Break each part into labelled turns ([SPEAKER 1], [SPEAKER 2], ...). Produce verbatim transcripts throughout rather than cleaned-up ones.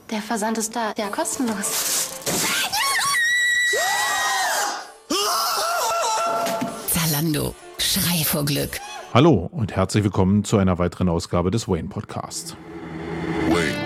[SPEAKER 1] Der Versand ist da, ja, kostenlos.
[SPEAKER 2] Zalando. Schrei vor Glück.
[SPEAKER 3] Hallo und herzlich willkommen zu einer weiteren Ausgabe des Wayne Podcasts. Wayne.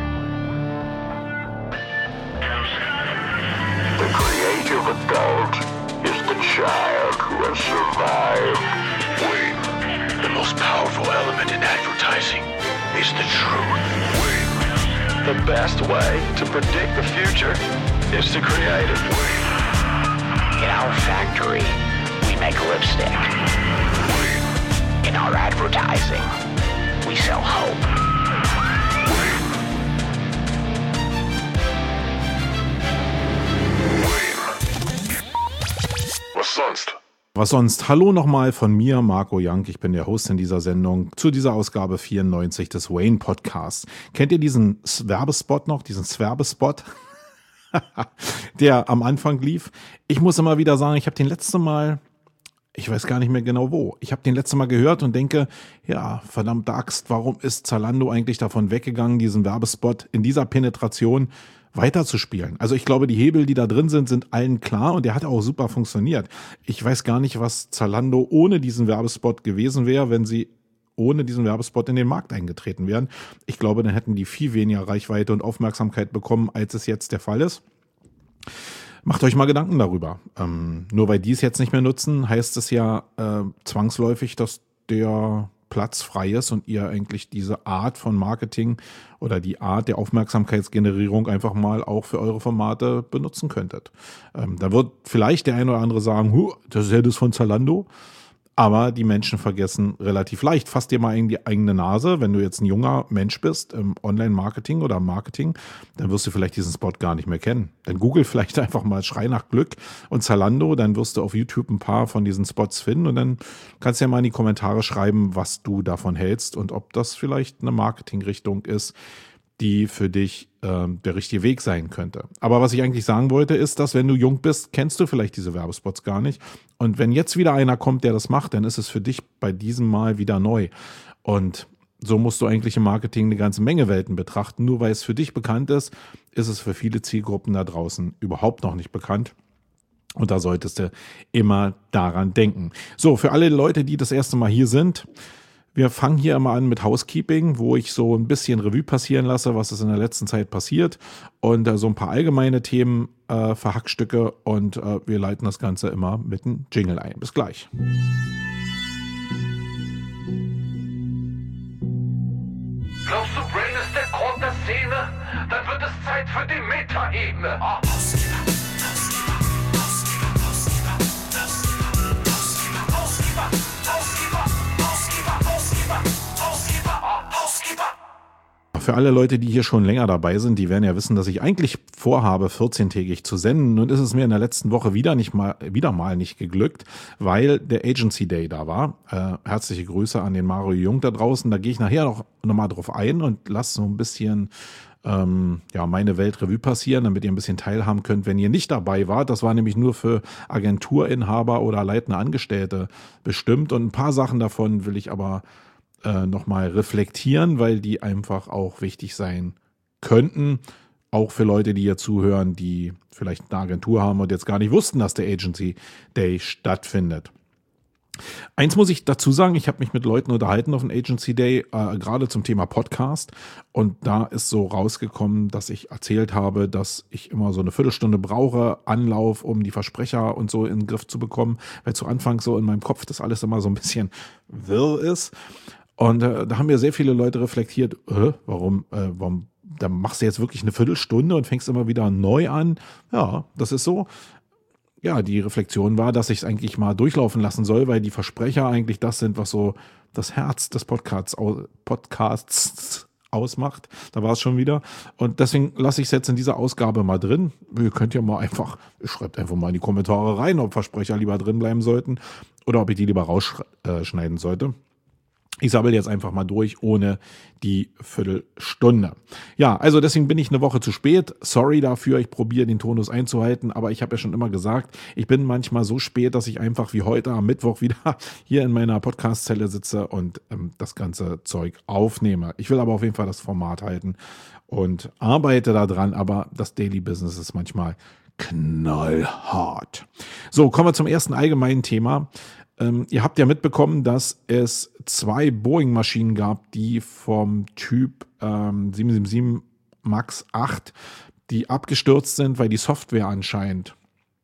[SPEAKER 4] The creative adult is the child who has survived. Wayne. The most powerful element in advertising is the truth. Wayne. The best way to predict the future is to create it. Wayne. In our factory, we make lipstick. Wayne. In our advertising, we sell hope. Wayne. Wayne. Was sonst?
[SPEAKER 3] Was sonst? Hallo nochmal von mir, Marco Young. Ich bin der Host in dieser Sendung zu dieser Ausgabe vierundneunzig des Wayne Podcasts. Kennt ihr diesen Werbespot noch, diesen Werbespot, der am Anfang lief? Ich muss immer wieder sagen, ich habe den letzten Mal, ich weiß gar nicht mehr genau wo, ich habe den letzten Mal gehört und denke, ja, verdammte Axt, warum ist Zalando eigentlich davon weggegangen, diesen Werbespot in dieser Penetration weiterzuspielen? Also ich glaube, die Hebel, die da drin sind, sind allen klar und der hat auch super funktioniert. Ich weiß gar nicht, was Zalando ohne diesen Werbespot gewesen wäre, wenn sie ohne diesen Werbespot in den Markt eingetreten wären. Ich glaube, dann hätten die viel weniger Reichweite und Aufmerksamkeit bekommen, als es jetzt der Fall ist. Macht euch mal Gedanken darüber. Ähm, nur weil die es jetzt nicht mehr nutzen, heißt es ja äh, zwangsläufig, dass der Platz frei ist und ihr eigentlich diese Art von Marketing oder die Art der Aufmerksamkeitsgenerierung einfach mal auch für eure Formate benutzen könntet. Ähm, da wird vielleicht der eine oder andere sagen, huh, das ist ja das von Zalando. Aber die Menschen vergessen relativ leicht. Fass dir mal in die eigene Nase. Wenn du jetzt ein junger Mensch bist im Online-Marketing oder im Marketing, dann wirst du vielleicht diesen Spot gar nicht mehr kennen. Dann google vielleicht einfach mal Schrei nach Glück und Zalando, dann wirst du auf YouTube ein paar von diesen Spots finden und dann kannst du ja mal in die Kommentare schreiben, was du davon hältst und ob das vielleicht eine Marketingrichtung ist, die für dich äh, der richtige Weg sein könnte. Aber was ich eigentlich sagen wollte, ist, dass wenn du jung bist, kennst du vielleicht diese Werbespots gar nicht. Und wenn jetzt wieder einer kommt, der das macht, dann ist es für dich bei diesem Mal wieder neu. Und so musst du eigentlich im Marketing eine ganze Menge Welten betrachten. Nur weil es für dich bekannt ist, ist es für viele Zielgruppen da draußen überhaupt noch nicht bekannt. Und da solltest du immer daran denken. So, für alle Leute, die das erste Mal hier sind, wir fangen hier immer an mit Housekeeping, wo ich so ein bisschen Revue passieren lasse, was ist in der letzten Zeit passiert und äh, so ein paar allgemeine Themen äh, verhackstücke und äh, wir leiten das Ganze immer mit einem Jingle ein. Bis gleich.
[SPEAKER 4] Glaubst du, Brain ist der Grund der Szene? Dann wird es Zeit für die Meta-Ebene. Ah.
[SPEAKER 3] Für alle Leute, die hier schon länger dabei sind, die werden ja wissen, dass ich eigentlich vorhabe, vierzehntägig zu senden. Nun ist es mir in der letzten Woche wieder nicht mal, wieder mal nicht geglückt, weil der Agency Day da war. Äh, herzliche Grüße an den Mario Jung da draußen. Da gehe ich nachher noch, noch mal drauf ein und lasse so ein bisschen ähm, ja, meine Welt Revue passieren, damit ihr ein bisschen teilhaben könnt, wenn ihr nicht dabei wart. Das war nämlich nur für Agenturinhaber oder leitende Angestellte bestimmt. Und ein paar Sachen davon will ich aber Äh, nochmal reflektieren, weil die einfach auch wichtig sein könnten, auch für Leute, die hier zuhören, die vielleicht eine Agentur haben und jetzt gar nicht wussten, dass der Agency Day stattfindet. Eins muss ich dazu sagen, ich habe mich mit Leuten unterhalten auf dem Agency Day, äh, gerade zum Thema Podcast und da ist so rausgekommen, dass ich erzählt habe, dass ich immer so eine Viertelstunde brauche, Anlauf, um die Versprecher und so in den Griff zu bekommen, weil zu Anfang so in meinem Kopf das alles immer so ein bisschen wirr ist. Und äh, da haben mir sehr viele Leute reflektiert, äh, warum, äh, warum, da machst du jetzt wirklich eine Viertelstunde und fängst immer wieder neu an. Ja, das ist so. Ja, die Reflexion war, dass ich es eigentlich mal durchlaufen lassen soll, weil die Versprecher eigentlich das sind, was so das Herz des Podcasts, Podcasts ausmacht. Da war es schon wieder. Und deswegen lasse ich es jetzt in dieser Ausgabe mal drin. Ihr könnt ja mal einfach, schreibt einfach mal in die Kommentare rein, ob Versprecher lieber drin bleiben sollten oder ob ich die lieber rausschneiden sollte. Ich sabbel jetzt einfach mal durch ohne die Viertelstunde. Ja, also deswegen bin ich eine Woche zu spät. Sorry dafür, ich probiere den Tonus einzuhalten, aber ich habe ja schon immer gesagt, ich bin manchmal so spät, dass ich einfach wie heute am Mittwoch wieder hier in meiner Podcast-Zelle sitze und ähm, das ganze Zeug aufnehme. Ich will aber auf jeden Fall das Format halten und arbeite daran, aber das Daily Business ist manchmal knallhart. So, kommen wir zum ersten allgemeinen Thema. Ähm, ihr habt ja mitbekommen, dass es zwei Boeing-Maschinen gab, die vom Typ ähm, sieben sieben sieben Max acht, die abgestürzt sind, weil die Software anscheinend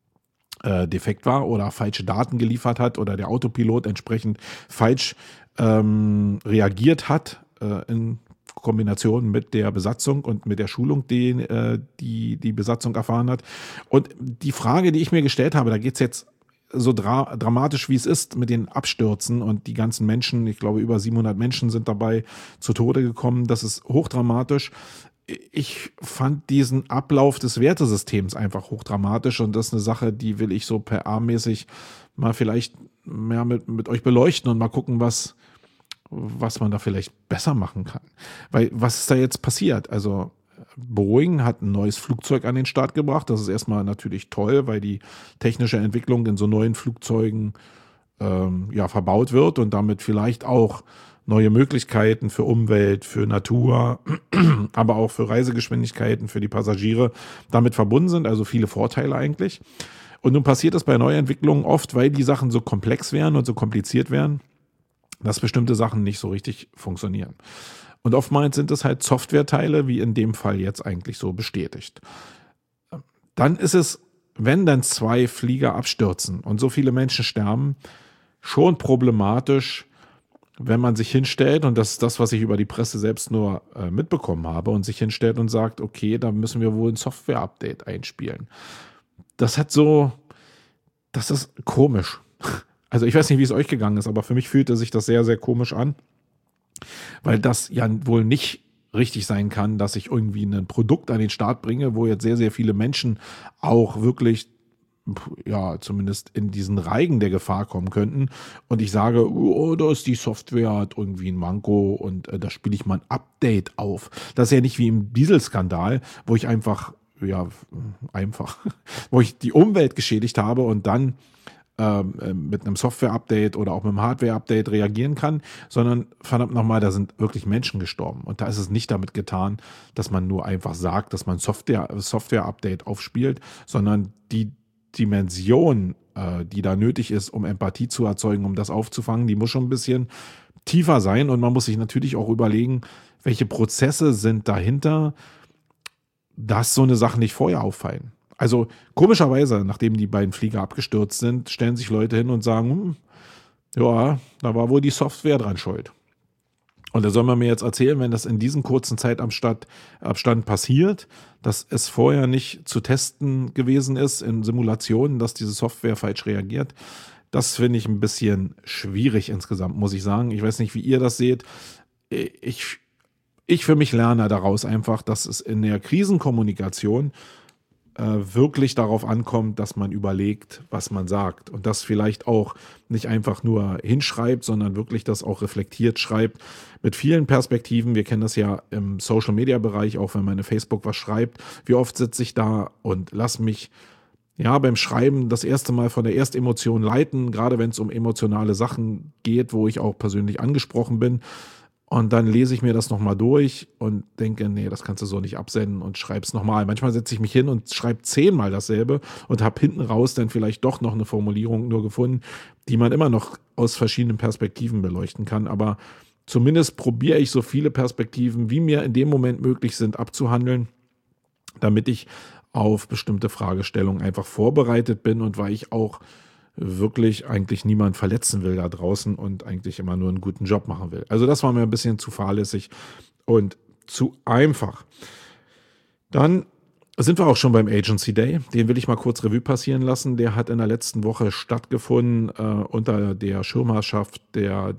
[SPEAKER 3] äh, defekt war oder falsche Daten geliefert hat oder der Autopilot entsprechend falsch ähm, reagiert hat äh, in Kombination mit der Besatzung und mit der Schulung, die äh, die, die Besatzung erfahren hat. Und die Frage, die ich mir gestellt habe, da geht es jetzt so dra- dramatisch wie es ist mit den Abstürzen und die ganzen Menschen, ich glaube über siebenhundert Menschen sind dabei zu Tode gekommen, das ist hochdramatisch. Ich fand diesen Ablauf des Wertesystems einfach hochdramatisch und das ist eine Sache, die will ich so P R-mäßig mal vielleicht mehr mit, mit euch beleuchten und mal gucken, was, was man da vielleicht besser machen kann. Weil was ist da jetzt passiert? Also Boeing hat ein neues Flugzeug an den Start gebracht. Das ist erstmal natürlich toll, weil die technische Entwicklung in so neuen Flugzeugen ähm, ja, verbaut wird und damit vielleicht auch neue Möglichkeiten für Umwelt, für Natur, aber auch für Reisegeschwindigkeiten, für die Passagiere damit verbunden sind. Also viele Vorteile eigentlich. Und nun passiert es bei Neuentwicklungen oft, weil die Sachen so komplex werden und so kompliziert werden, dass bestimmte Sachen nicht so richtig funktionieren. Und oftmals sind es halt Softwareteile, wie in dem Fall jetzt eigentlich so bestätigt. Dann ist es, wenn dann zwei Flieger abstürzen und so viele Menschen sterben, schon problematisch, wenn man sich hinstellt, und das ist das, was ich über die Presse selbst nur äh, mitbekommen habe, und sich hinstellt und sagt, okay, da müssen wir wohl ein Software-Update einspielen. Das hat so, das ist komisch. Also ich weiß nicht, wie es euch gegangen ist, aber für mich fühlte sich das sehr, sehr komisch an. Weil das ja wohl nicht richtig sein kann, dass ich irgendwie ein Produkt an den Start bringe, wo jetzt sehr, sehr viele Menschen auch wirklich, ja, zumindest in diesen Reigen der Gefahr kommen könnten. Und ich sage, oh, da ist die Software, hat irgendwie ein Manko und äh, da spiele ich mal ein Update auf. Das ist ja nicht wie im Dieselskandal, wo ich einfach, ja, einfach, wo ich die Umwelt geschädigt habe und dann mit einem Software-Update oder auch mit einem Hardware-Update reagieren kann, sondern verdammt nochmal, da sind wirklich Menschen gestorben. Und da ist es nicht damit getan, dass man nur einfach sagt, dass man Software, Software-Update aufspielt, sondern die Dimension, äh, die da nötig ist, um Empathie zu erzeugen, um das aufzufangen, die muss schon ein bisschen tiefer sein. Und man muss sich natürlich auch überlegen, welche Prozesse sind dahinter, dass so eine Sache nicht vorher auffallen. Also komischerweise, nachdem die beiden Flieger abgestürzt sind, stellen sich Leute hin und sagen, hm, ja, da war wohl die Software dran schuld. Und da soll man mir jetzt erzählen, wenn das in diesem kurzen Zeitabstand Abstand passiert, dass es vorher nicht zu testen gewesen ist in Simulationen, dass diese Software falsch reagiert. Das finde ich ein bisschen schwierig insgesamt, muss ich sagen. Ich weiß nicht, wie ihr das seht. Ich, ich für mich lerne daraus einfach, dass es in der Krisenkommunikation wirklich darauf ankommt, dass man überlegt, was man sagt und das vielleicht auch nicht einfach nur hinschreibt, sondern wirklich das auch reflektiert schreibt mit vielen Perspektiven. Wir kennen das ja im Social-Media-Bereich, auch wenn man in Facebook was schreibt. Wie oft sitze ich da und lass mich ja beim Schreiben das erste Mal von der Erstemotion leiten, gerade wenn es um emotionale Sachen geht, wo ich auch persönlich angesprochen bin. Und dann lese ich mir das nochmal durch und denke, nee, das kannst du so nicht absenden und schreib's nochmal. Manchmal setze ich mich hin und schreibe zehnmal dasselbe und habe hinten raus dann vielleicht doch noch eine Formulierung nur gefunden, die man immer noch aus verschiedenen Perspektiven beleuchten kann. Aber zumindest probiere ich so viele Perspektiven, wie mir in dem Moment möglich sind, abzuhandeln, damit ich auf bestimmte Fragestellungen einfach vorbereitet bin und weil ich auch wirklich eigentlich niemand verletzen will da draußen und eigentlich immer nur einen guten Job machen will. Also das war mir ein bisschen zu fahrlässig und zu einfach. Dann sind wir auch schon beim Agency Day. Den will ich mal kurz Revue passieren lassen. Der hat in der letzten Woche stattgefunden äh, unter der Schirmherrschaft der, des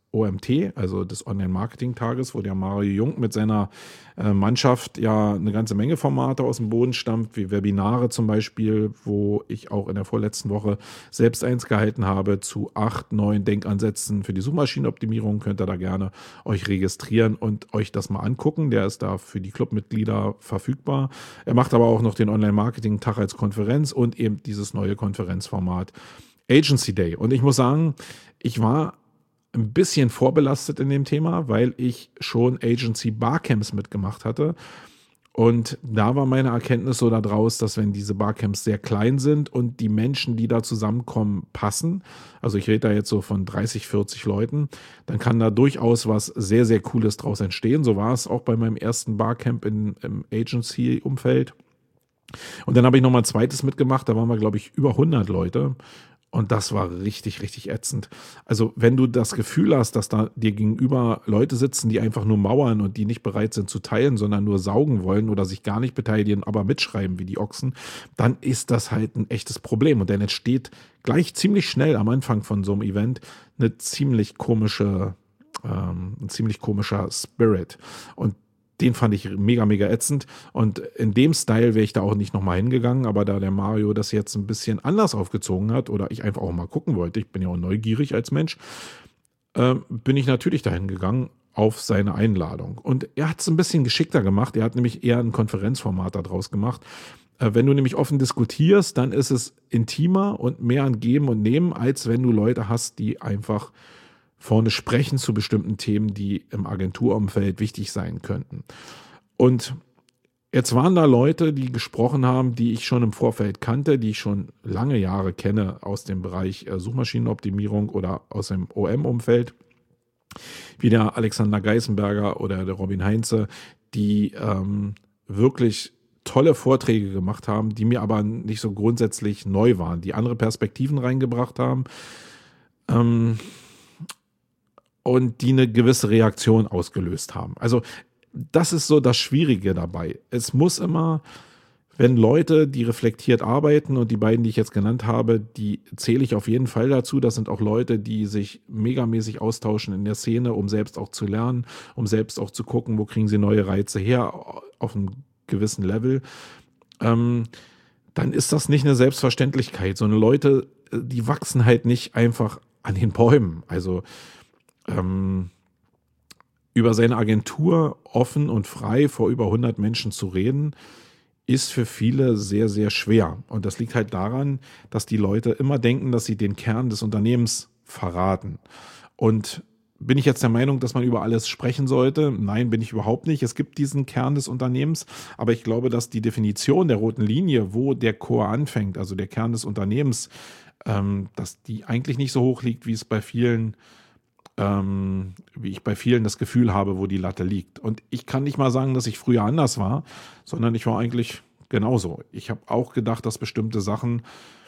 [SPEAKER 3] O M T, also des Online-Marketing-Tages, wo der Mario Jung mit seiner äh, Mannschaft ja eine ganze Menge Formate aus dem Boden stampft, wie Webinare zum Beispiel, wo ich auch in der vorletzten Woche selbst eins gehalten habe zu acht neuen Denkansätzen für die Suchmaschinenoptimierung. Könnt ihr da gerne euch registrieren und euch das mal angucken. Der ist da für die Clubmitglieder verfügbar. Er macht aber auch noch den Online-Marketing-Tag als Konferenz und eben dieses neue Konferenzformat Agency Day. Und ich muss sagen, ich war ein bisschen vorbelastet in dem Thema, weil ich schon Agency Barcamps mitgemacht hatte. Und da war meine Erkenntnis so daraus, dass wenn diese Barcamps sehr klein sind und die Menschen, die da zusammenkommen, passen, also ich rede da jetzt so von dreißig, vierzig Leuten, dann kann da durchaus was sehr, sehr Cooles draus entstehen. So war es auch bei meinem ersten Barcamp in, im Agency-Umfeld. Und dann habe ich noch mal ein zweites mitgemacht, da waren wir, glaube ich, über hundert Leute. Und das war richtig, richtig ätzend. Also wenn du das Gefühl hast, dass da dir gegenüber Leute sitzen, die einfach nur mauern und die nicht bereit sind zu teilen, sondern nur saugen wollen oder sich gar nicht beteiligen, aber mitschreiben wie die Ochsen, dann ist das halt ein echtes Problem. Und dann entsteht gleich ziemlich schnell am Anfang von so einem Event eine ziemlich komische, ähm, ein ziemlich komischer Spirit. Und den fand ich mega, mega ätzend. Und in dem Style wäre ich da auch nicht nochmal hingegangen. Aber da der Mario das jetzt ein bisschen anders aufgezogen hat oder ich einfach auch mal gucken wollte, ich bin ja auch neugierig als Mensch, äh, bin ich natürlich dahin gegangen auf seine Einladung. Und er hat es ein bisschen geschickter gemacht. Er hat nämlich eher ein Konferenzformat daraus gemacht. Äh, wenn du nämlich offen diskutierst, dann ist es intimer und mehr an Geben und Nehmen, als wenn du Leute hast, die einfach vorne sprechen zu bestimmten Themen, die im Agenturumfeld wichtig sein könnten. Und jetzt waren da Leute, die gesprochen haben, die ich schon im Vorfeld kannte, die ich schon lange Jahre kenne aus dem Bereich Suchmaschinenoptimierung oder aus dem O M-Umfeld, wie der Alexander Geißenberger oder der Robin Heinze, die ähm, wirklich tolle Vorträge gemacht haben, die mir aber nicht so grundsätzlich neu waren, die andere Perspektiven reingebracht haben. Ähm, und die eine gewisse Reaktion ausgelöst haben. Also das ist so das Schwierige dabei. Es muss immer, wenn Leute, die reflektiert arbeiten und die beiden, die ich jetzt genannt habe, die zähle ich auf jeden Fall dazu. Das sind auch Leute, die sich megamäßig austauschen in der Szene, um selbst auch zu lernen, um selbst auch zu gucken, wo kriegen sie neue Reize her auf einem gewissen Level. Ähm, dann ist das nicht eine Selbstverständlichkeit, sondern Leute, die wachsen halt nicht einfach an den Bäumen. Also Ähm, über seine Agentur offen und frei vor über hundert Menschen zu reden, ist für viele sehr, sehr schwer. Und das liegt halt daran, dass die Leute immer denken, dass sie den Kern des Unternehmens verraten. Und bin ich jetzt der Meinung, dass man über alles sprechen sollte? Nein, bin ich überhaupt nicht. Es gibt diesen Kern des Unternehmens, aber ich glaube, dass die Definition der roten Linie, wo der Core anfängt, also der Kern des Unternehmens, ähm, dass die eigentlich nicht so hoch liegt, wie es bei vielen Ähm, wie ich bei vielen das Gefühl habe, wo die Latte liegt. Und ich kann nicht mal sagen, dass ich früher anders war, sondern ich war eigentlich genauso. Ich habe auch gedacht, dass bestimmte Sachen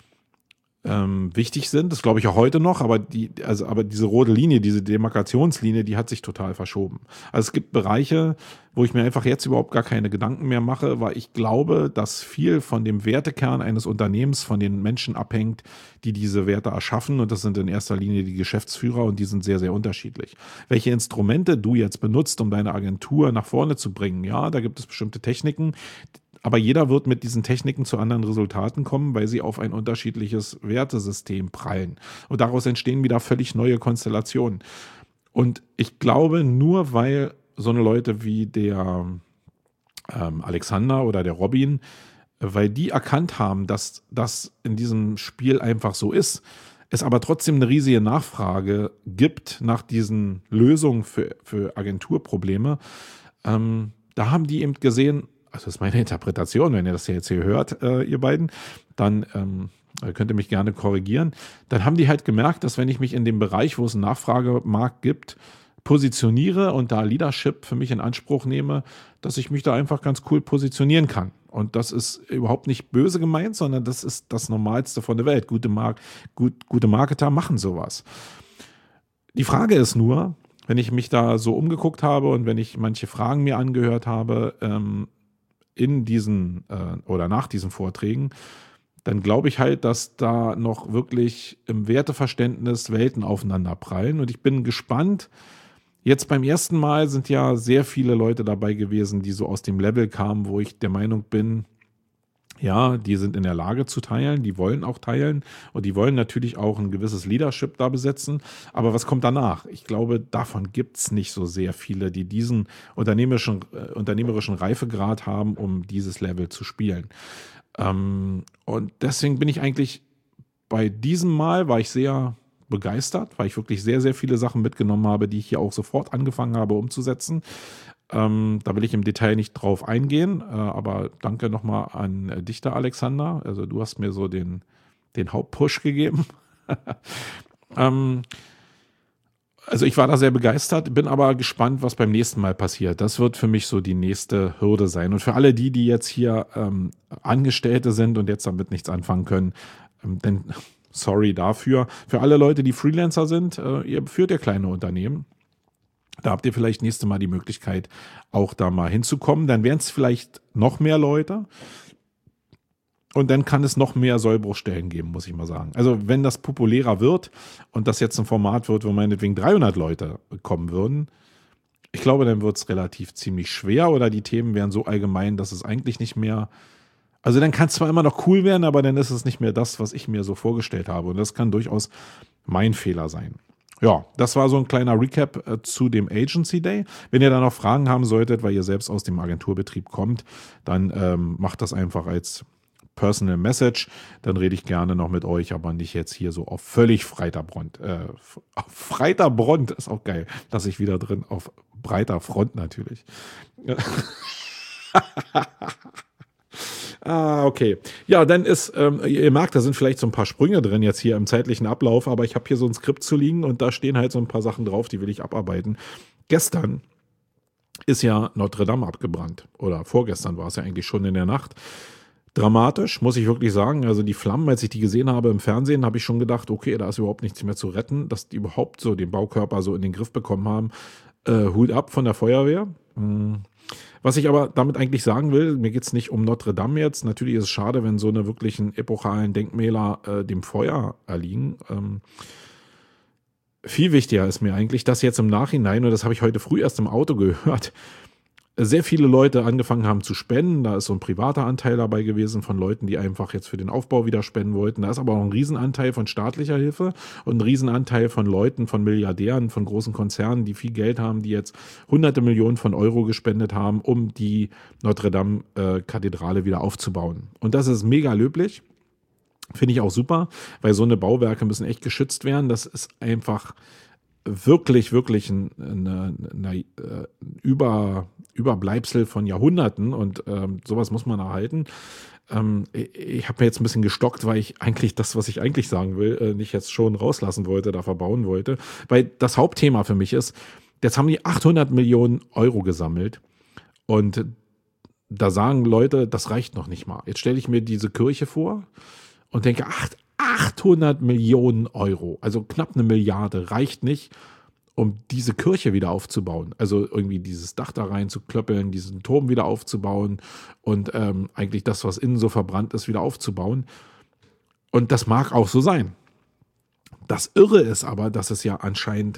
[SPEAKER 3] ähm, wichtig sind. Das glaube ich auch heute noch, aber die, also aber diese rote Linie, diese Demarkationslinie, die hat sich total verschoben. Also es gibt Bereiche, wo ich mir einfach jetzt überhaupt gar keine Gedanken mehr mache, weil ich glaube, dass viel von dem Wertekern eines Unternehmens von den Menschen abhängt, die diese Werte erschaffen. Und das sind in erster Linie die Geschäftsführer und die sind sehr, sehr unterschiedlich. Welche Instrumente du jetzt benutzt, um deine Agentur nach vorne zu bringen, ja, da gibt es bestimmte Techniken. Aber jeder wird mit diesen Techniken zu anderen Resultaten kommen, weil sie auf ein unterschiedliches Wertesystem prallen. Und daraus entstehen wieder völlig neue Konstellationen. Und ich glaube, nur weil so eine Leute wie der ähm, Alexander oder der Robin, weil die erkannt haben, dass das in diesem Spiel einfach so ist, es aber trotzdem eine riesige Nachfrage gibt nach diesen Lösungen für, für Agenturprobleme, ähm, da haben die eben gesehen, also das ist meine Interpretation, wenn ihr das jetzt hier hört, äh, ihr beiden, dann ähm, könnt ihr mich gerne korrigieren. Dann haben die halt gemerkt, dass wenn ich mich in dem Bereich, wo es einen Nachfragemarkt gibt, positioniere und da Leadership für mich in Anspruch nehme, dass ich mich da einfach ganz cool positionieren kann. Und das ist überhaupt nicht böse gemeint, sondern das ist das Normalste von der Welt. Gute, Mar- gut, gute Marketer machen sowas. Die Frage ist nur, wenn ich mich da so umgeguckt habe und wenn ich manche Fragen mir angehört habe, ähm, in diesen äh, oder nach diesen Vorträgen, dann glaube ich halt, dass da noch wirklich im Werteverständnis Welten aufeinander prallen. Und ich bin gespannt. Jetzt beim ersten Mal sind ja sehr viele Leute dabei gewesen, die so aus dem Level kamen, wo ich der Meinung bin, ja, die sind in der Lage zu teilen, die wollen auch teilen und die wollen natürlich auch ein gewisses Leadership da besetzen. Aber was kommt danach? Ich glaube, davon gibt es nicht so sehr viele, die diesen unternehmerischen, äh, unternehmerischen Reifegrad haben, um dieses Level zu spielen. Ähm, und deswegen bin ich eigentlich bei diesem Mal, war ich sehr begeistert, weil ich wirklich sehr, sehr viele Sachen mitgenommen habe, die ich hier auch sofort angefangen habe umzusetzen. Ähm, da will ich im Detail nicht drauf eingehen, äh, aber danke nochmal an äh, dich da, Alexander. Also du hast mir so den, den Hauptpush gegeben. ähm, also ich war da sehr begeistert, bin aber gespannt, was beim nächsten Mal passiert. Das wird für mich so die nächste Hürde sein. Und für alle die, die jetzt hier ähm, Angestellte sind und jetzt damit nichts anfangen können, ähm, denn sorry dafür. Für alle Leute, die Freelancer sind, äh, ihr führt ja kleine Unternehmen. Da habt ihr vielleicht nächste Mal die Möglichkeit, auch da mal hinzukommen. Dann wären es vielleicht noch mehr Leute. Und dann kann es noch mehr Sollbruchstellen geben, muss ich mal sagen. Also wenn das populärer wird und das jetzt ein Format wird, wo meinetwegen dreihundert Leute kommen würden, ich glaube, dann wird es relativ ziemlich schwer oder die Themen wären so allgemein, dass es eigentlich nicht mehr... Also dann kann es zwar immer noch cool werden, aber dann ist es nicht mehr das, was ich mir so vorgestellt habe. Und das kann durchaus mein Fehler sein. Ja, das war so ein kleiner Recap äh, zu dem Agency Day. Wenn ihr da noch Fragen haben solltet, weil ihr selbst aus dem Agenturbetrieb kommt, dann ähm, macht das einfach als Personal Message. Dann rede ich gerne noch mit euch, aber nicht jetzt hier so auf völlig breiter Front. Äh, auf breiter Front ist auch geil. Lass ich wieder drin. Auf breiter Front natürlich. Ah, okay. Ja, dann ist, ähm, ihr merkt, da sind vielleicht so ein paar Sprünge drin jetzt hier im zeitlichen Ablauf, aber ich habe hier so ein Skript zu liegen und da stehen halt so ein paar Sachen drauf, die will ich abarbeiten. Gestern ist ja Notre Dame abgebrannt oder vorgestern war es ja eigentlich schon in der Nacht. Dramatisch, muss ich wirklich sagen. Also die Flammen, als ich die gesehen habe im Fernsehen, habe ich schon gedacht, okay, da ist überhaupt nichts mehr zu retten, dass die überhaupt so den Baukörper so in den Griff bekommen haben. Äh, Hut ab von der Feuerwehr. Hm. Was ich aber damit eigentlich sagen will, mir geht es nicht um Notre Dame jetzt. Natürlich ist es schade, wenn so eine wirklichen epochalen Denkmäler äh, dem Feuer erliegen. Ähm, viel wichtiger ist mir eigentlich, dass jetzt im Nachhinein, und das habe ich heute früh erst im Auto gehört, sehr viele Leute angefangen haben zu spenden. Da ist so ein privater Anteil dabei gewesen von Leuten, die einfach jetzt für den Aufbau wieder spenden wollten. Da ist aber auch ein Riesenanteil von staatlicher Hilfe und ein Riesenanteil von Leuten, von Milliardären, von großen Konzernen, die viel Geld haben, die jetzt hunderte Millionen von Euro gespendet haben, um die Notre Dame äh, Kathedrale wieder aufzubauen. Und das ist mega löblich. Finde ich auch super, weil so eine Bauwerke müssen echt geschützt werden. Das ist einfach wirklich, wirklich ein, eine, eine, äh, Über, Überbleibsel von Jahrhunderten und ähm, sowas muss man erhalten. Ähm, ich ich habe mir jetzt ein bisschen gestockt, weil ich eigentlich das, was ich eigentlich sagen will, äh, nicht jetzt schon rauslassen wollte, da verbauen wollte. Weil das Hauptthema für mich ist, jetzt haben die achthundert Millionen Euro gesammelt und da sagen Leute, das reicht noch nicht mal. Jetzt stelle ich mir diese Kirche vor und denke, ach, achthundert Millionen Euro, also knapp eine Milliarde, reicht nicht, um diese Kirche wieder aufzubauen. Also irgendwie dieses Dach da rein zu klöppeln, diesen Turm wieder aufzubauen und ähm, eigentlich das, was innen so verbrannt ist, wieder aufzubauen. Und das mag auch so sein. Das Irre ist aber, dass es ja anscheinend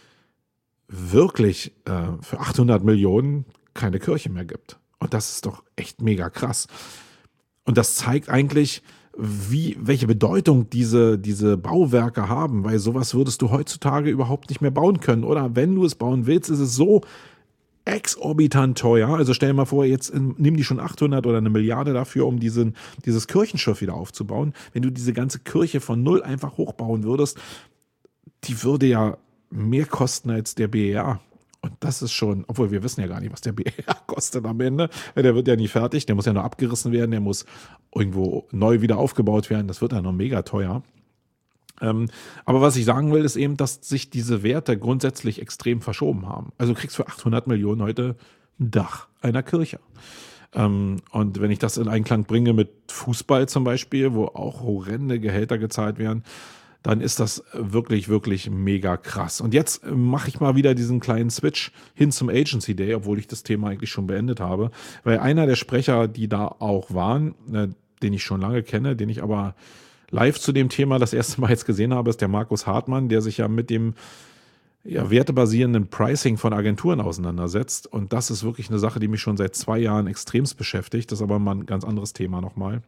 [SPEAKER 3] wirklich äh, für achthundert Millionen keine Kirche mehr gibt. Und das ist doch echt mega krass. Und das zeigt eigentlich, wie, welche Bedeutung diese, diese Bauwerke haben, weil sowas würdest du heutzutage überhaupt nicht mehr bauen können. Oder wenn du es bauen willst, ist es so exorbitant teuer. Also stell dir mal vor, jetzt nimm die schon achthundert oder eine Milliarde dafür, um diesen, dieses Kirchenschiff wieder aufzubauen. Wenn du diese ganze Kirche von null einfach hochbauen würdest, die würde ja mehr kosten als der B E R. Und das ist schon, obwohl wir wissen ja gar nicht, was der B E R kostet am Ende. Der wird ja nie fertig, der muss ja noch abgerissen werden, der muss irgendwo neu wieder aufgebaut werden. Das wird ja noch mega teuer. Ähm, aber was ich sagen will, ist eben, dass sich diese Werte grundsätzlich extrem verschoben haben. Also du kriegst für achthundert Millionen heute ein Dach einer Kirche. Ähm, und wenn ich das in Einklang bringe mit Fußball zum Beispiel, wo auch horrende Gehälter gezahlt werden, dann ist das wirklich, wirklich mega krass. Und jetzt mache ich mal wieder diesen kleinen Switch hin zum Agency Day, obwohl ich das Thema eigentlich schon beendet habe. Weil einer der Sprecher, die da auch waren, den ich schon lange kenne, den ich aber live zu dem Thema das erste Mal jetzt gesehen habe, ist der Markus Hartmann, der sich ja mit dem ja, wertebasierenden Pricing von Agenturen auseinandersetzt. Und das ist wirklich eine Sache, die mich schon seit zwei Jahren extremst beschäftigt. Das ist aber mal ein ganz anderes Thema nochmal.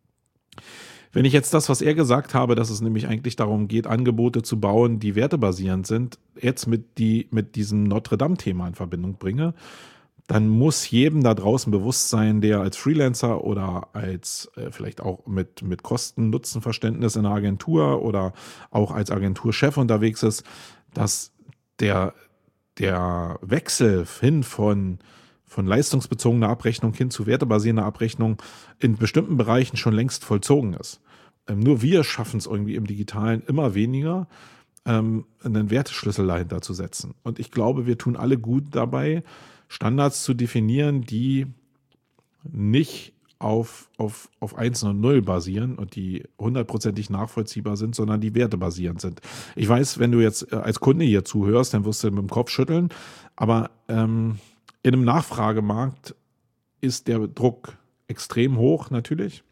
[SPEAKER 3] Wenn ich jetzt das, was er gesagt habe, dass es nämlich eigentlich darum geht, Angebote zu bauen, die wertebasierend sind, jetzt mit, die, mit diesem Notre-Dame-Thema in Verbindung bringe, dann muss jedem da draußen bewusst sein, der als Freelancer oder als äh, vielleicht auch mit, mit Kosten-Nutzen-Verständnis in einer Agentur oder auch als Agenturchef unterwegs ist, dass der, der Wechsel hin von, von leistungsbezogener Abrechnung hin zu wertebasierender Abrechnung in bestimmten Bereichen schon längst vollzogen ist. Ähm, nur wir schaffen es irgendwie im Digitalen immer weniger, ähm, einen Werteschlüssel dahinter zu setzen. Und ich glaube, wir tun alle gut dabei, Standards zu definieren, die nicht auf, auf, auf eins und null basieren und die hundertprozentig nachvollziehbar sind, sondern die wertebasierend sind. Ich weiß, wenn du jetzt als Kunde hier zuhörst, dann wirst du mit dem Kopf schütteln, aber ähm, in einem Nachfragemarkt ist der Druck extrem hoch natürlich.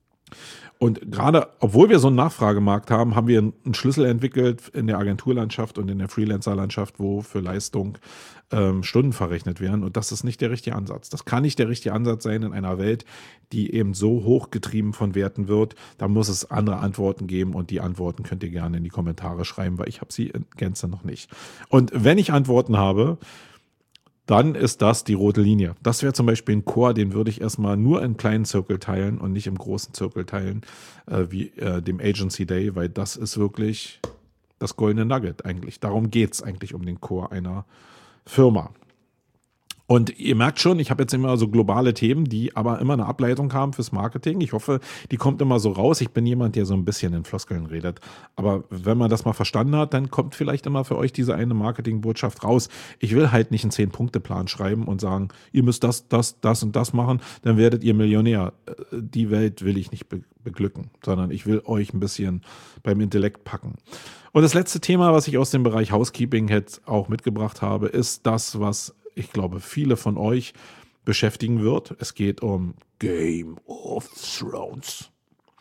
[SPEAKER 3] Und gerade, obwohl wir so einen Nachfragemarkt haben, haben wir einen Schlüssel entwickelt in der Agenturlandschaft und in der Freelancerlandschaft, wo für Leistung ähm, Stunden verrechnet werden. Und das ist nicht der richtige Ansatz. Das kann nicht der richtige Ansatz sein in einer Welt, die eben so hochgetrieben von Werten wird. Da muss es andere Antworten geben und die Antworten könnt ihr gerne in die Kommentare schreiben, weil ich habe sie in Gänze noch nicht. Und wenn ich Antworten habe, dann ist das die rote Linie. Das wäre zum Beispiel ein Core, den würde ich erstmal nur in kleinen Zirkel teilen und nicht im großen Zirkel teilen, äh, wie äh, dem Agency Day, weil das ist wirklich das goldene Nugget eigentlich. Darum geht's eigentlich um den Core einer Firma. Und ihr merkt schon, ich habe jetzt immer so globale Themen, die aber immer eine Ableitung haben fürs Marketing. Ich hoffe, die kommt immer so raus. Ich bin jemand, der so ein bisschen in Floskeln redet. Aber wenn man das mal verstanden hat, dann kommt vielleicht immer für euch diese eine Marketingbotschaft raus. Ich will halt nicht einen zehn-Punkte-Plan schreiben und sagen, ihr müsst das, das, das und das machen, dann werdet ihr Millionär. Die Welt will ich nicht be- beglücken, sondern ich will euch ein bisschen beim Intellekt packen. Und das letzte Thema, was ich aus dem Bereich Housekeeping jetzt auch mitgebracht habe, ist das, was ich glaube, viele von euch beschäftigen wird. Es geht um Game of Thrones.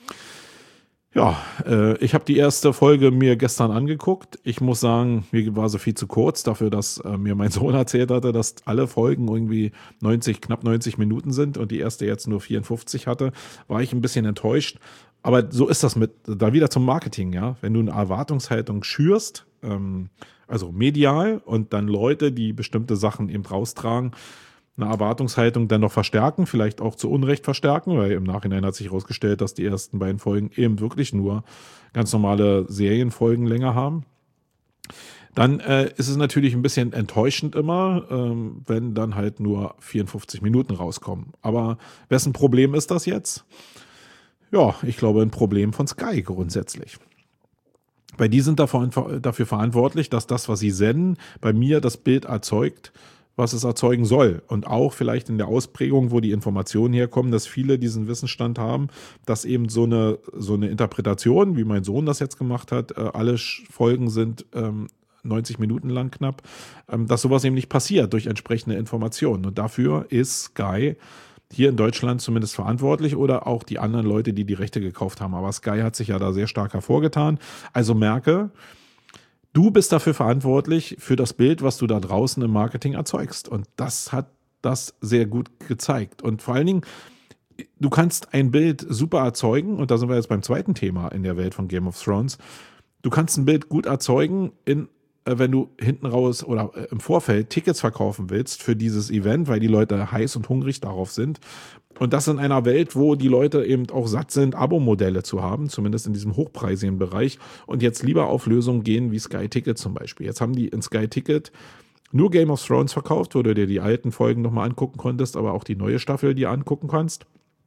[SPEAKER 3] Ja, äh, ich habe die erste Folge mir gestern angeguckt. Ich muss sagen, mir war so viel zu kurz dafür, dass äh, mir mein Sohn erzählt hatte, dass alle Folgen irgendwie neunzig, knapp neunzig Minuten sind und die erste jetzt nur vierundfünfzig hatte. War ich ein bisschen enttäuscht. Aber so ist das mit, da wieder zum Marketing, ja. Wenn du eine Erwartungshaltung schürst, ähm, also medial und dann Leute, die bestimmte Sachen eben raustragen, eine Erwartungshaltung dann noch verstärken, vielleicht auch zu Unrecht verstärken, weil im Nachhinein hat sich herausgestellt, dass die ersten beiden Folgen eben wirklich nur ganz normale Serienfolgen länger haben. Dann äh, ist es natürlich ein bisschen enttäuschend immer, ähm, wenn dann halt nur vierundfünfzig Minuten rauskommen. Aber wessen Problem ist das jetzt? Ja, ich glaube ein Problem von Sky grundsätzlich. Weil die sind dafür verantwortlich, dass das, was sie senden, bei mir das Bild erzeugt, was es erzeugen soll. Und auch vielleicht in der Ausprägung, wo die Informationen herkommen, dass viele diesen Wissensstand haben, dass eben so eine, so eine Interpretation, wie mein Sohn das jetzt gemacht hat, alle Folgen sind ähm, neunzig Minuten lang knapp, ähm, dass sowas eben nicht passiert durch entsprechende Informationen. Und dafür ist Sky hier in Deutschland zumindest verantwortlich oder auch die anderen Leute, die die Rechte gekauft haben. Aber Sky hat sich ja da sehr stark hervorgetan. Also merke, du bist dafür verantwortlich für das Bild, was du da draußen im Marketing erzeugst. Und das hat das sehr gut gezeigt. Und vor allen Dingen, du kannst ein Bild super erzeugen. Und da sind wir jetzt beim zweiten Thema in der Welt von Game of Thrones. Du kannst ein Bild gut erzeugen in wenn du hinten raus oder im Vorfeld Tickets verkaufen willst für dieses Event, weil die Leute heiß und hungrig darauf sind. Und das in einer Welt, wo die Leute eben auch satt sind, Abo-Modelle zu haben, zumindest in diesem hochpreisigen Bereich, und jetzt lieber auf Lösungen gehen wie Sky Ticket zum Beispiel. Jetzt haben die in Sky Ticket nur Game of Thrones verkauft, wo du dir die alten Folgen nochmal angucken konntest, aber auch die neue Staffel dir angucken kannst.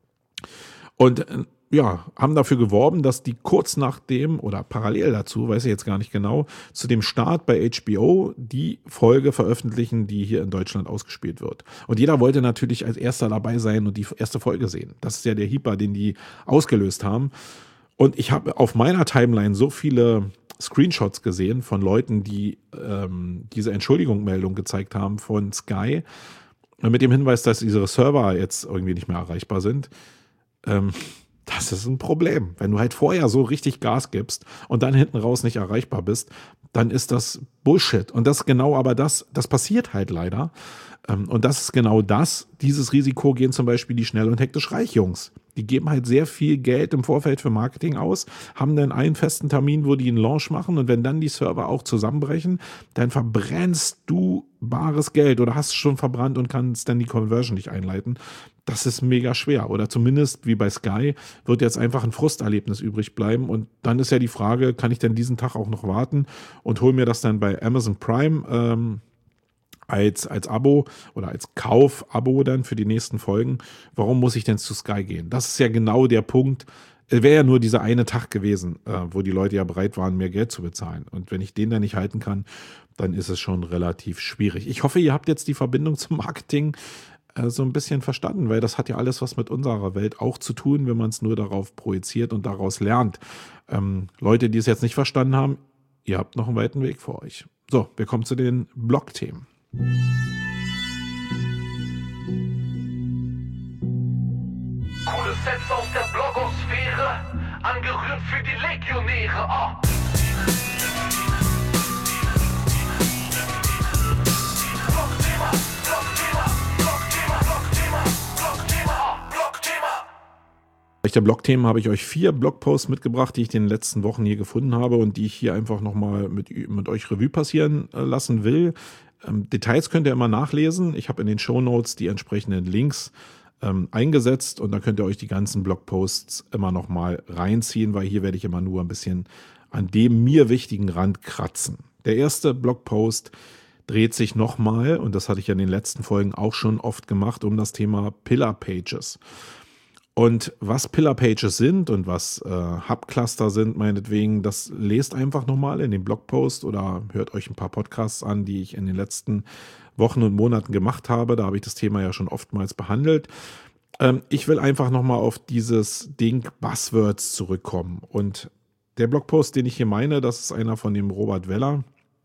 [SPEAKER 3] Und ja, haben dafür geworben, dass die kurz nach dem oder parallel dazu, weiß ich jetzt gar nicht genau, zu dem Start bei H B O die Folge veröffentlichen, die hier in Deutschland ausgespielt wird. Und jeder wollte natürlich als erster dabei sein und die erste Folge sehen. Das ist ja der Hyper, den die ausgelöst haben. Und ich habe auf meiner Timeline so viele Screenshots gesehen von Leuten, die ähm, diese Entschuldigungsmeldung gezeigt haben von Sky, mit dem Hinweis, dass ihre Server jetzt irgendwie nicht mehr erreichbar sind. Ähm, Das ist ein Problem. Wenn du halt vorher so richtig Gas gibst und dann hinten raus nicht erreichbar bist, dann ist das Bullshit. Und das genau aber das, das passiert halt leider. Und das ist genau das, dieses Risiko gehen zum Beispiel die Schnell und Hektisch Reich Jungs. Die geben halt sehr viel Geld im Vorfeld für Marketing aus, haben dann einen festen Termin, wo die einen Launch machen, und wenn dann die Server auch zusammenbrechen, dann verbrennst du bares Geld oder hast es schon verbrannt und kannst dann die Conversion nicht einleiten. Das ist mega schwer, oder zumindest wie bei Sky wird jetzt einfach ein Frusterlebnis übrig bleiben, und dann ist ja die Frage, kann ich denn diesen Tag auch noch warten und hole mir das dann bei Amazon Prime ähm, als, als Abo oder als Kauf-Abo dann für die nächsten Folgen. Warum muss ich denn zu Sky gehen? Das ist ja genau der Punkt. Wäre ja nur dieser eine Tag gewesen, äh, wo die Leute ja bereit waren, mehr Geld zu bezahlen. Und wenn ich den dann nicht halten kann, dann ist es schon relativ schwierig. Ich hoffe, ihr habt jetzt die Verbindung zum Marketing äh, so ein bisschen verstanden, weil das hat ja alles was mit unserer Welt auch zu tun, wenn man es nur darauf projiziert und daraus lernt. Ähm, Leute, die es jetzt nicht verstanden haben, ihr habt noch einen weiten Weg vor euch. So, wir kommen zu den Blog-Themen.
[SPEAKER 4] Coole Sets aus der Blogosphäre, angerührt für die Legionäre. Oh. Blogthema, Blogthema, Blogthema, Blogthema, Blogthema, oh, Blogthema.
[SPEAKER 3] Bei der Blogthemen habe ich euch vier Blogposts mitgebracht, die ich in den letzten Wochen hier gefunden habe und die ich hier einfach nochmal mit, mit euch Revue passieren lassen will. Ähm, Details könnt ihr immer nachlesen. Ich habe in den Shownotes die entsprechenden Links ähm, eingesetzt, und da könnt ihr euch die ganzen Blogposts immer noch mal reinziehen, weil hier werde ich immer nur ein bisschen an dem mir wichtigen Rand kratzen. Der erste Blogpost dreht sich nochmal, und das hatte ich ja in den letzten Folgen auch schon oft gemacht, um das Thema Pillar Pages. Und was Pillar Pages sind und was äh, Hub-Cluster sind, meinetwegen, das lest einfach nochmal in dem Blogpost oder hört euch ein paar Podcasts an, die ich in den letzten Wochen und Monaten gemacht habe. Da habe ich das Thema ja schon oftmals behandelt. Ähm, ich will einfach nochmal auf dieses Ding Buzzwords zurückkommen. Und der Blogpost, den ich hier meine, das ist einer von dem Robert Weller,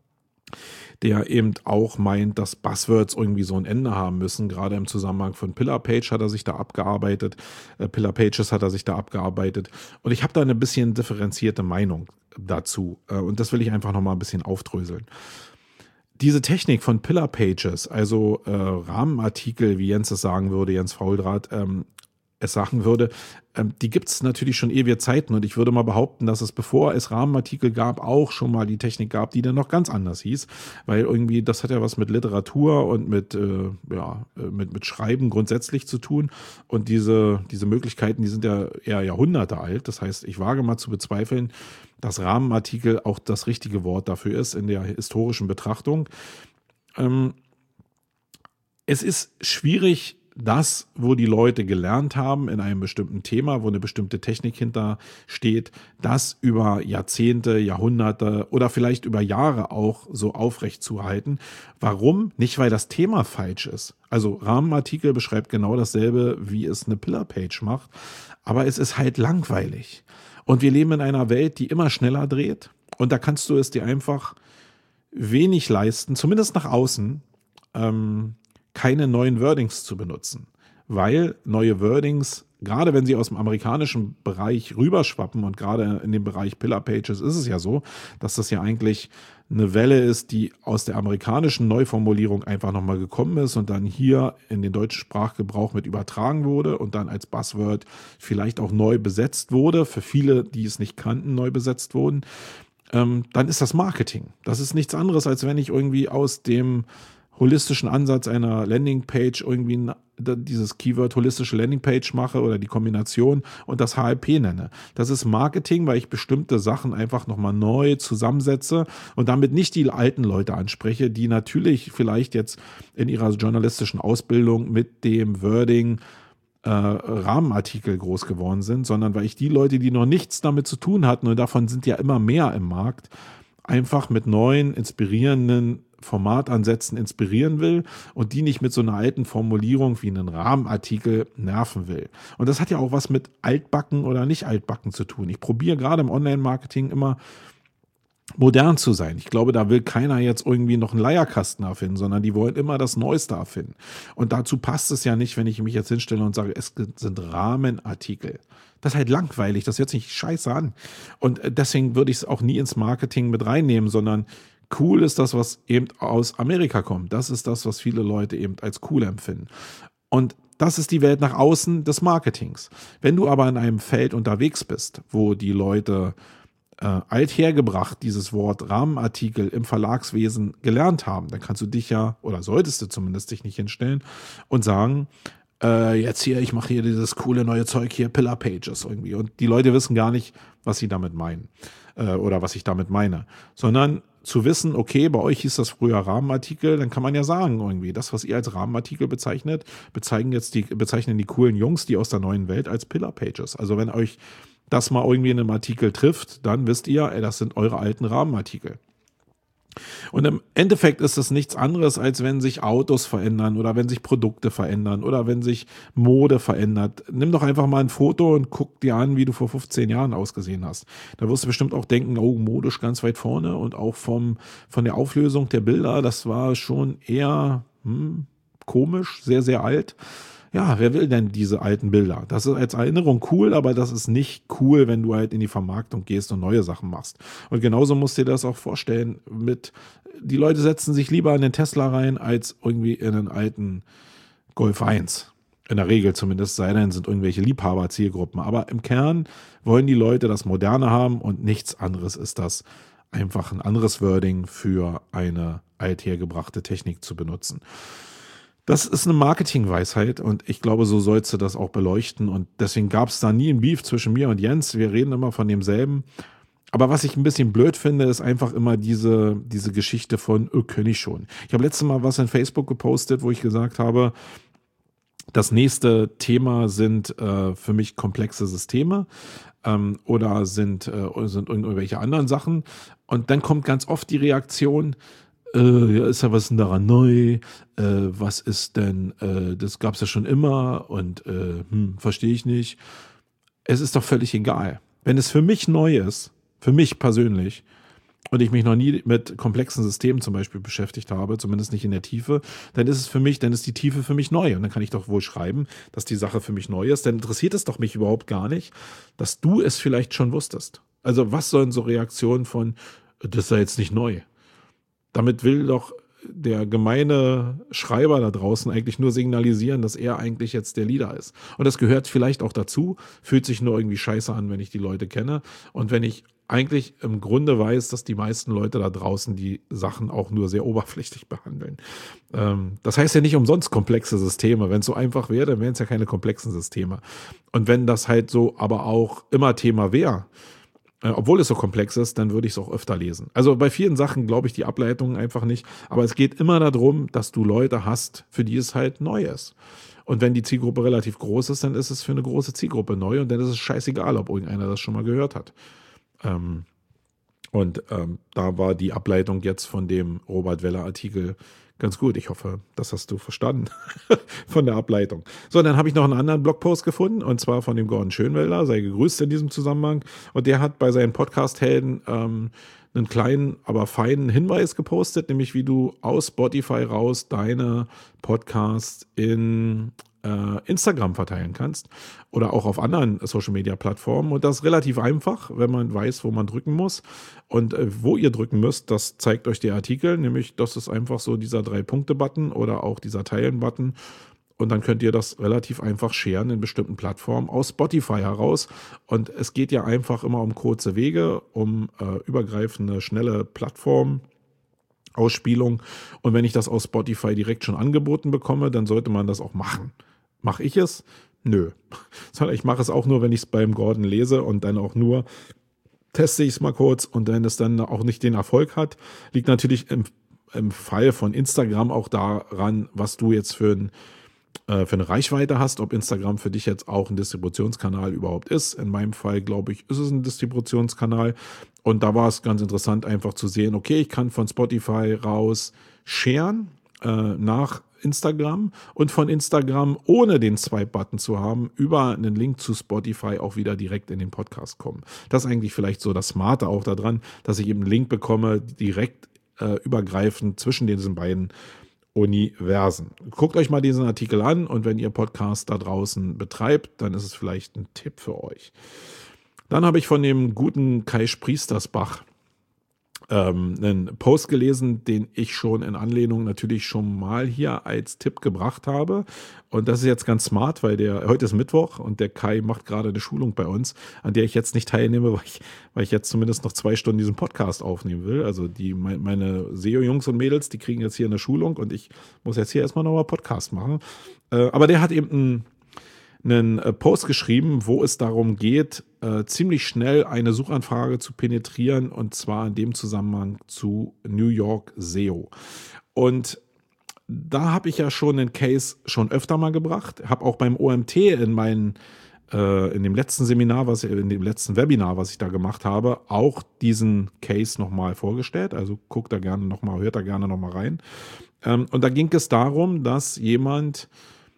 [SPEAKER 3] der eben auch meint, dass Buzzwords irgendwie so ein Ende haben müssen. Gerade im Zusammenhang von Pillar Page hat er sich da abgearbeitet. Äh, Pillar Pages hat er sich da abgearbeitet. Und ich habe da eine bisschen differenzierte Meinung dazu. Äh, und das will ich einfach nochmal ein bisschen aufdröseln. Diese Technik von Pillar Pages, also äh, Rahmenartikel, wie Jens es sagen würde, Jens Fauldraht, ähm, es sagen würde, ähm, die gibt es natürlich schon ewige Zeiten, und ich würde mal behaupten, dass es, bevor es Rahmenartikel gab, auch schon mal die Technik gab, die dann noch ganz anders hieß, weil irgendwie, das hat ja was mit Literatur und mit, äh, ja, mit, mit Schreiben grundsätzlich zu tun, und diese, diese Möglichkeiten, die sind ja eher Jahrhunderte alt. Das heißt, ich wage mal zu bezweifeln, dass Rahmenartikel auch das richtige Wort dafür ist in der historischen Betrachtung. Ähm, es ist schwierig, das, wo die Leute gelernt haben in einem bestimmten Thema, wo eine bestimmte Technik hinter steht, das über Jahrzehnte, Jahrhunderte oder vielleicht über Jahre auch so aufrecht zu halten. Warum? Nicht, weil das Thema falsch ist. Also Rahmenartikel beschreibt genau dasselbe, wie es eine Pillar-Page macht, aber es ist halt langweilig. Und wir leben in einer Welt, die immer schneller dreht, und da kannst du es dir einfach wenig leisten, zumindest nach außen, ähm, keine neuen Wordings zu benutzen, weil neue Wordings, gerade wenn sie aus dem amerikanischen Bereich rüberschwappen, und gerade in dem Bereich Pillar Pages ist es ja so, dass das ja eigentlich eine Welle ist, die aus der amerikanischen Neuformulierung einfach nochmal gekommen ist und dann hier in den deutschen Sprachgebrauch mit übertragen wurde und dann als Buzzword vielleicht auch neu besetzt wurde, für viele, die es nicht kannten, neu besetzt wurden, ähm, dann ist das Marketing. Das ist nichts anderes, als wenn ich irgendwie aus dem holistischen Ansatz einer Landingpage irgendwie dieses Keyword holistische Landingpage mache oder die Kombination und das H L P nenne. Das ist Marketing, weil ich bestimmte Sachen einfach nochmal neu zusammensetze und damit nicht die alten Leute anspreche, die natürlich vielleicht jetzt in ihrer journalistischen Ausbildung mit dem Wording äh, Rahmenartikel groß geworden sind, sondern weil ich die Leute, die noch nichts damit zu tun hatten, und davon sind ja immer mehr im Markt, einfach mit neuen, inspirierenden Formatansätzen inspirieren will und die nicht mit so einer alten Formulierung wie einen Rahmenartikel nerven will. Und das hat ja auch was mit altbacken oder nicht altbacken zu tun. Ich probiere gerade im Online-Marketing immer modern zu sein. Ich glaube, da will keiner jetzt irgendwie noch einen Leierkasten erfinden, sondern die wollen immer das Neueste erfinden. Und dazu passt es ja nicht, wenn ich mich jetzt hinstelle und sage, es sind Rahmenartikel. Das ist halt langweilig, das hört sich scheiße an. Und deswegen würde ich es auch nie ins Marketing mit reinnehmen, sondern cool ist das, was eben aus Amerika kommt. Das ist das, was viele Leute eben als cool empfinden. Und das ist die Welt nach außen des Marketings. Wenn du aber in einem Feld unterwegs bist, wo die Leute äh, althergebracht dieses Wort Rahmenartikel im Verlagswesen gelernt haben, dann kannst du dich ja, oder solltest du zumindest dich nicht hinstellen und sagen, äh, jetzt hier, ich mache hier dieses coole neue Zeug hier, Pillar Pages irgendwie. Und die Leute wissen gar nicht, was sie damit meinen äh, oder was ich damit meine, sondern zu wissen, okay, bei euch hieß das früher Rahmenartikel, dann kann man ja sagen irgendwie, das, was ihr als Rahmenartikel bezeichnet, bezeichnen jetzt die, bezeichnen die coolen Jungs, die aus der neuen Welt als Pillar Pages. Also wenn euch das mal irgendwie in einem Artikel trifft, dann wisst ihr, ey, das sind eure alten Rahmenartikel. Und im Endeffekt ist es nichts anderes, als wenn sich Autos verändern oder wenn sich Produkte verändern oder wenn sich Mode verändert. Nimm doch einfach mal ein Foto und guck dir an, wie du vor fünfzehn Jahren ausgesehen hast. Da wirst du bestimmt auch denken, oh, modisch ganz weit vorne und auch vom, von der Auflösung der Bilder, das war schon eher hm, komisch, sehr, sehr alt. Ja, wer will denn diese alten Bilder? Das ist als Erinnerung cool, aber das ist nicht cool, wenn du halt in die Vermarktung gehst und neue Sachen machst. Und genauso musst du dir das auch vorstellen mit, die Leute setzen sich lieber in den Tesla rein, als irgendwie in einen alten Golf eins. In der Regel zumindest, sei denn, sind irgendwelche Liebhaber-Zielgruppen. Aber im Kern wollen die Leute das Moderne haben und nichts anderes ist das, einfach ein anderes Wording für eine althergebrachte Technik zu benutzen. Das ist eine Marketingweisheit und ich glaube, so sollst du das auch beleuchten und deswegen gab es da nie ein Beef zwischen mir und Jens. Wir reden immer von demselben. Aber was ich ein bisschen blöd finde, ist einfach immer diese, diese Geschichte von, oh, kenn ich schon. Ich habe letztes Mal was in Facebook gepostet, wo ich gesagt habe, das nächste Thema sind äh, für mich komplexe Systeme ähm, oder sind, äh, sind irgendwelche anderen Sachen. Und dann kommt ganz oft die Reaktion, Äh, ja, ist ja was denn daran neu? Äh, was ist denn, äh, das gab's ja schon immer und äh, hm, verstehe ich nicht. Es ist doch völlig egal. Wenn es für mich neu ist, für mich persönlich, und ich mich noch nie mit komplexen Systemen zum Beispiel beschäftigt habe, zumindest nicht in der Tiefe, dann ist es für mich, dann ist die Tiefe für mich neu. Und dann kann ich doch wohl schreiben, dass die Sache für mich neu ist. Dann interessiert es doch mich überhaupt gar nicht, dass du es vielleicht schon wusstest. Also was sollen so Reaktionen von, das sei jetzt nicht neu? Damit will doch der gemeine Schreiber da draußen eigentlich nur signalisieren, dass er eigentlich jetzt der Leader ist. Und das gehört vielleicht auch dazu, fühlt sich nur irgendwie scheiße an, wenn ich die Leute kenne. Und wenn ich eigentlich im Grunde weiß, dass die meisten Leute da draußen die Sachen auch nur sehr oberflächlich behandeln. Ähm, das heißt ja nicht umsonst komplexe Systeme. Wenn es so einfach wäre, dann wären es ja keine komplexen Systeme. Und wenn das halt so aber auch immer Thema wäre, obwohl es so komplex ist, dann würde ich es auch öfter lesen. Also bei vielen Sachen glaube ich die Ableitungen einfach nicht. Aber es geht immer darum, dass du Leute hast, für die es halt neu ist. Und wenn die Zielgruppe relativ groß ist, dann ist es für eine große Zielgruppe neu. Und dann ist es scheißegal, ob irgendeiner das schon mal gehört hat. Ähm, und ähm, da war die Ableitung jetzt von dem Robert Weller-Artikel ganz gut. Ich hoffe, das hast du verstanden von der Ableitung. So, dann habe ich noch einen anderen Blogpost gefunden und zwar von dem Gordon Schönwelder, sei gegrüßt in diesem Zusammenhang. Und der hat bei seinen Podcast-Helden ähm, einen kleinen, aber feinen Hinweis gepostet, nämlich wie du aus Spotify raus deine Podcasts in äh, Instagram verteilen kannst oder auch auf anderen Social-Media-Plattformen. Und das ist relativ einfach, wenn man weiß, wo man drücken muss. Und äh, wo ihr drücken müsst, das zeigt euch der Artikel, nämlich das ist einfach so dieser Drei-Punkte-Button oder auch dieser Teilen-Button. Und dann könnt ihr das relativ einfach sharen in bestimmten Plattformen aus Spotify heraus. Und es geht ja einfach immer um kurze Wege, um äh, übergreifende, schnelle Plattformen. Ausspielung. Und wenn ich das aus Spotify direkt schon angeboten bekomme, dann sollte man das auch machen. Mache ich es? Nö. Ich mache es auch nur, wenn ich es beim Gordon lese und dann auch nur teste ich es mal kurz und wenn es dann auch nicht den Erfolg hat, liegt natürlich im, im Fall von Instagram auch daran, was du jetzt für, ein, äh, für eine Reichweite hast, ob Instagram für dich jetzt auch ein Distributionskanal überhaupt ist. In meinem Fall, glaube ich, ist es ein Distributionskanal. Und da war es ganz interessant, einfach zu sehen, okay, ich kann von Spotify raus sharen äh, nach Instagram und von Instagram, ohne den Swipe-Button zu haben, über einen Link zu Spotify auch wieder direkt in den Podcast kommen. Das ist eigentlich vielleicht so das Smarte auch daran, dass ich eben einen Link bekomme, direkt äh, übergreifend zwischen diesen beiden Universen. Guckt euch mal diesen Artikel an und wenn ihr Podcast da draußen betreibt, dann ist es vielleicht ein Tipp für euch. Dann habe ich von dem guten Kai Spriestersbach ähm, einen Post gelesen, den ich schon in Anlehnung natürlich schon mal hier als Tipp gebracht habe. Und das ist jetzt ganz smart, weil der heute ist Mittwoch und der Kai macht gerade eine Schulung bei uns, an der ich jetzt nicht teilnehme, weil ich, weil ich jetzt zumindest noch zwei Stunden diesen Podcast aufnehmen will. Also die meine S E O-Jungs und Mädels, die kriegen jetzt hier eine Schulung und ich muss jetzt hier erstmal nochmal Podcast machen. Äh, aber der hat eben einen einen Post geschrieben, wo es darum geht, äh, ziemlich schnell eine Suchanfrage zu penetrieren und zwar in dem Zusammenhang zu New York S E O. Und da habe ich ja schon einen Case schon öfter mal gebracht, habe auch beim O M T in meinen äh, in dem letzten Seminar, was in dem letzten Webinar, was ich da gemacht habe, auch diesen Case nochmal vorgestellt. Also guckt da gerne nochmal, hört da gerne nochmal rein. Ähm, und da ging es darum, dass jemand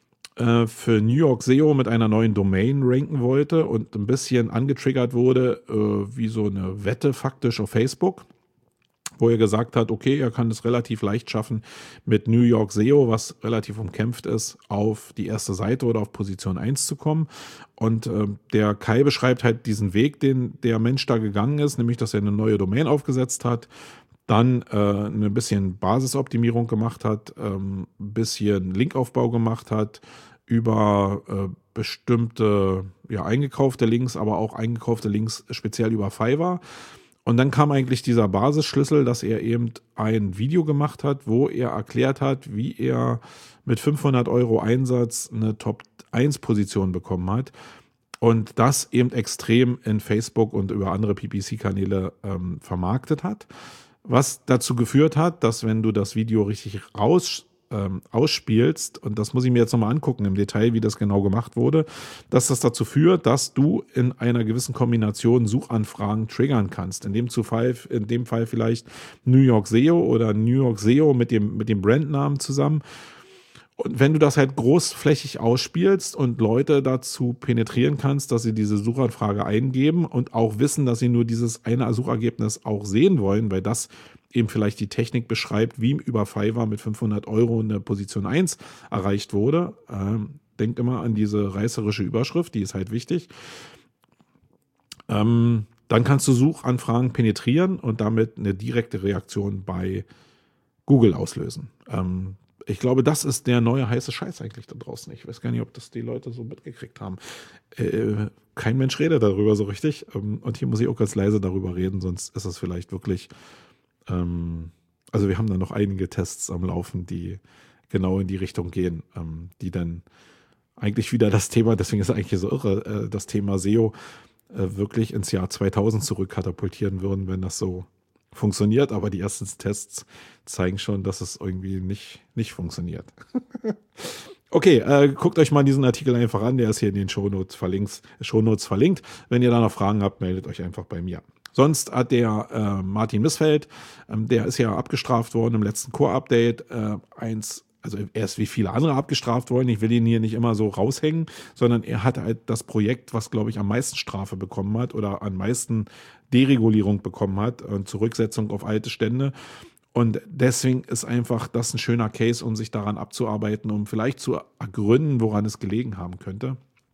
[SPEAKER 3] für New York S E O mit einer neuen Domain ranken wollte und ein bisschen angetriggert wurde, äh, wie so eine Wette faktisch auf Facebook, wo er gesagt hat, okay, er kann es relativ leicht schaffen, mit New York S E O, was relativ umkämpft ist, auf die erste Seite oder auf Position eins zu kommen. Und äh, der Kai beschreibt halt diesen Weg, den der Mensch da gegangen ist, nämlich, dass er eine neue Domain aufgesetzt hat, dann äh, ein bisschen Basisoptimierung gemacht hat, ähm, ein bisschen Linkaufbau gemacht hat, über äh, bestimmte ja, eingekaufte Links, aber auch eingekaufte Links speziell über Fiverr. Und dann kam eigentlich dieser Basisschlüssel, dass er eben ein Video gemacht hat, wo er erklärt hat, wie er mit fünfhundert Euro Einsatz eine Top eins Position bekommen hat. Und das eben extrem in Facebook und über andere P P C-Kanäle ähm, vermarktet hat. Was dazu geführt hat, dass wenn du das Video richtig raus ähm, ausspielst, und das muss ich mir jetzt nochmal angucken im Detail, wie das genau gemacht wurde, dass das dazu führt, dass du in einer gewissen Kombination Suchanfragen triggern kannst. In dem, Fall, in dem Fall vielleicht New York S E O oder New York S E O mit dem, mit dem Brandnamen zusammen. Und wenn du das halt großflächig ausspielst und Leute dazu penetrieren kannst, dass sie diese Suchanfrage eingeben und auch wissen, dass sie nur dieses eine Suchergebnis auch sehen wollen, weil das eben vielleicht die Technik beschreibt, wie über Fiverr mit fünfhundert Euro eine Position eins erreicht wurde. Ähm, denk immer an diese reißerische Überschrift, die ist halt wichtig. Ähm, dann kannst du Suchanfragen penetrieren und damit eine direkte Reaktion bei Google auslösen. Ähm, Ich glaube, das ist der neue heiße Scheiß eigentlich da draußen. Ich weiß gar nicht, ob das die Leute so mitgekriegt haben. Äh, kein Mensch redet darüber so richtig. Ähm, und hier muss ich auch ganz leise darüber reden, sonst ist es vielleicht wirklich... Ähm, also wir haben da noch einige Tests am Laufen, die genau in die Richtung gehen, ähm, die dann eigentlich wieder das Thema, deswegen ist es eigentlich so irre, äh, das Thema S E O äh, wirklich ins Jahr zweitausend zurückkatapultieren würden, wenn das so funktioniert, aber die ersten Tests zeigen schon, dass es irgendwie nicht, nicht funktioniert. Okay, äh, guckt euch mal diesen Artikel einfach an, der ist hier in den Shownotes verlinkt. Shownotes verlinkt. Wenn ihr da noch Fragen habt, meldet euch einfach bei mir. Sonst hat der äh, Martin Missfeld, ähm, der ist ja abgestraft worden im letzten Core-Update, äh, eins also er ist wie viele andere abgestraft worden. Ich will ihn hier nicht immer so raushängen, sondern er hat halt das Projekt, was, glaube ich, am meisten Strafe bekommen hat oder am meisten Deregulierung bekommen hat und Zurücksetzung auf alte Stände. Und deswegen ist einfach das ein schöner Case, um sich daran abzuarbeiten, um vielleicht zu ergründen, woran es gelegen haben könnte.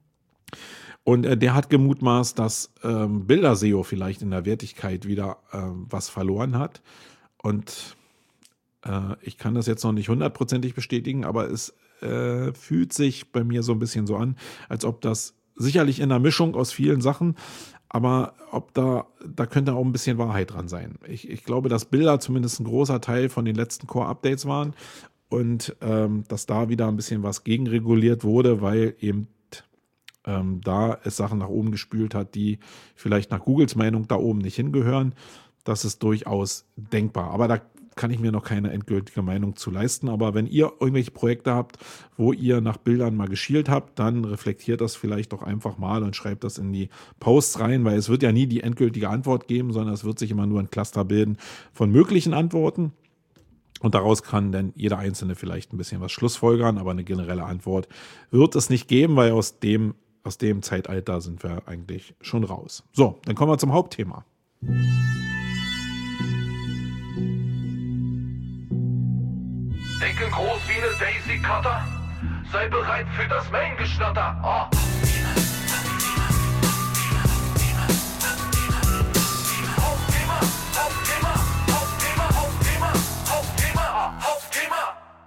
[SPEAKER 3] Und äh, der hat gemutmaßt, dass ähm, Bilder-S E O vielleicht in der Wertigkeit wieder ähm, was verloren hat. Und äh, ich kann das jetzt noch nicht hundertprozentig bestätigen, aber es äh, fühlt sich bei mir so ein bisschen so an, als ob das sicherlich in einer Mischung aus vielen Sachen, aber ob da, da könnte auch ein bisschen Wahrheit dran sein. Ich, ich glaube, dass Bilder zumindest ein großer Teil von den letzten Core-Updates waren und ähm, dass da wieder ein bisschen was gegenreguliert wurde, weil eben ähm, da es Sachen nach oben gespült hat, die vielleicht nach Googles Meinung da oben nicht hingehören. Das ist durchaus denkbar. Aber da kann ich mir noch keine endgültige Meinung zu leisten. Aber wenn ihr irgendwelche Projekte habt, wo ihr nach Bildern mal geschielt habt, dann reflektiert das vielleicht doch einfach mal und schreibt das in die Posts rein, weil es wird ja nie die endgültige Antwort geben, sondern es wird sich immer nur ein Cluster bilden von möglichen Antworten. Und daraus kann dann jeder Einzelne vielleicht ein bisschen was schlussfolgern, aber eine generelle Antwort wird es nicht geben, weil aus dem, aus dem Zeitalter sind wir eigentlich schon raus. So, dann kommen wir zum Hauptthema.
[SPEAKER 4] Denke groß wie eine Daisy Cutter. Sei bereit für das Main-Geschnatter. Oh. Hauptthema, Hauptthema, Hauptthema, Hauptthema, Hauptthema, Hauptthema.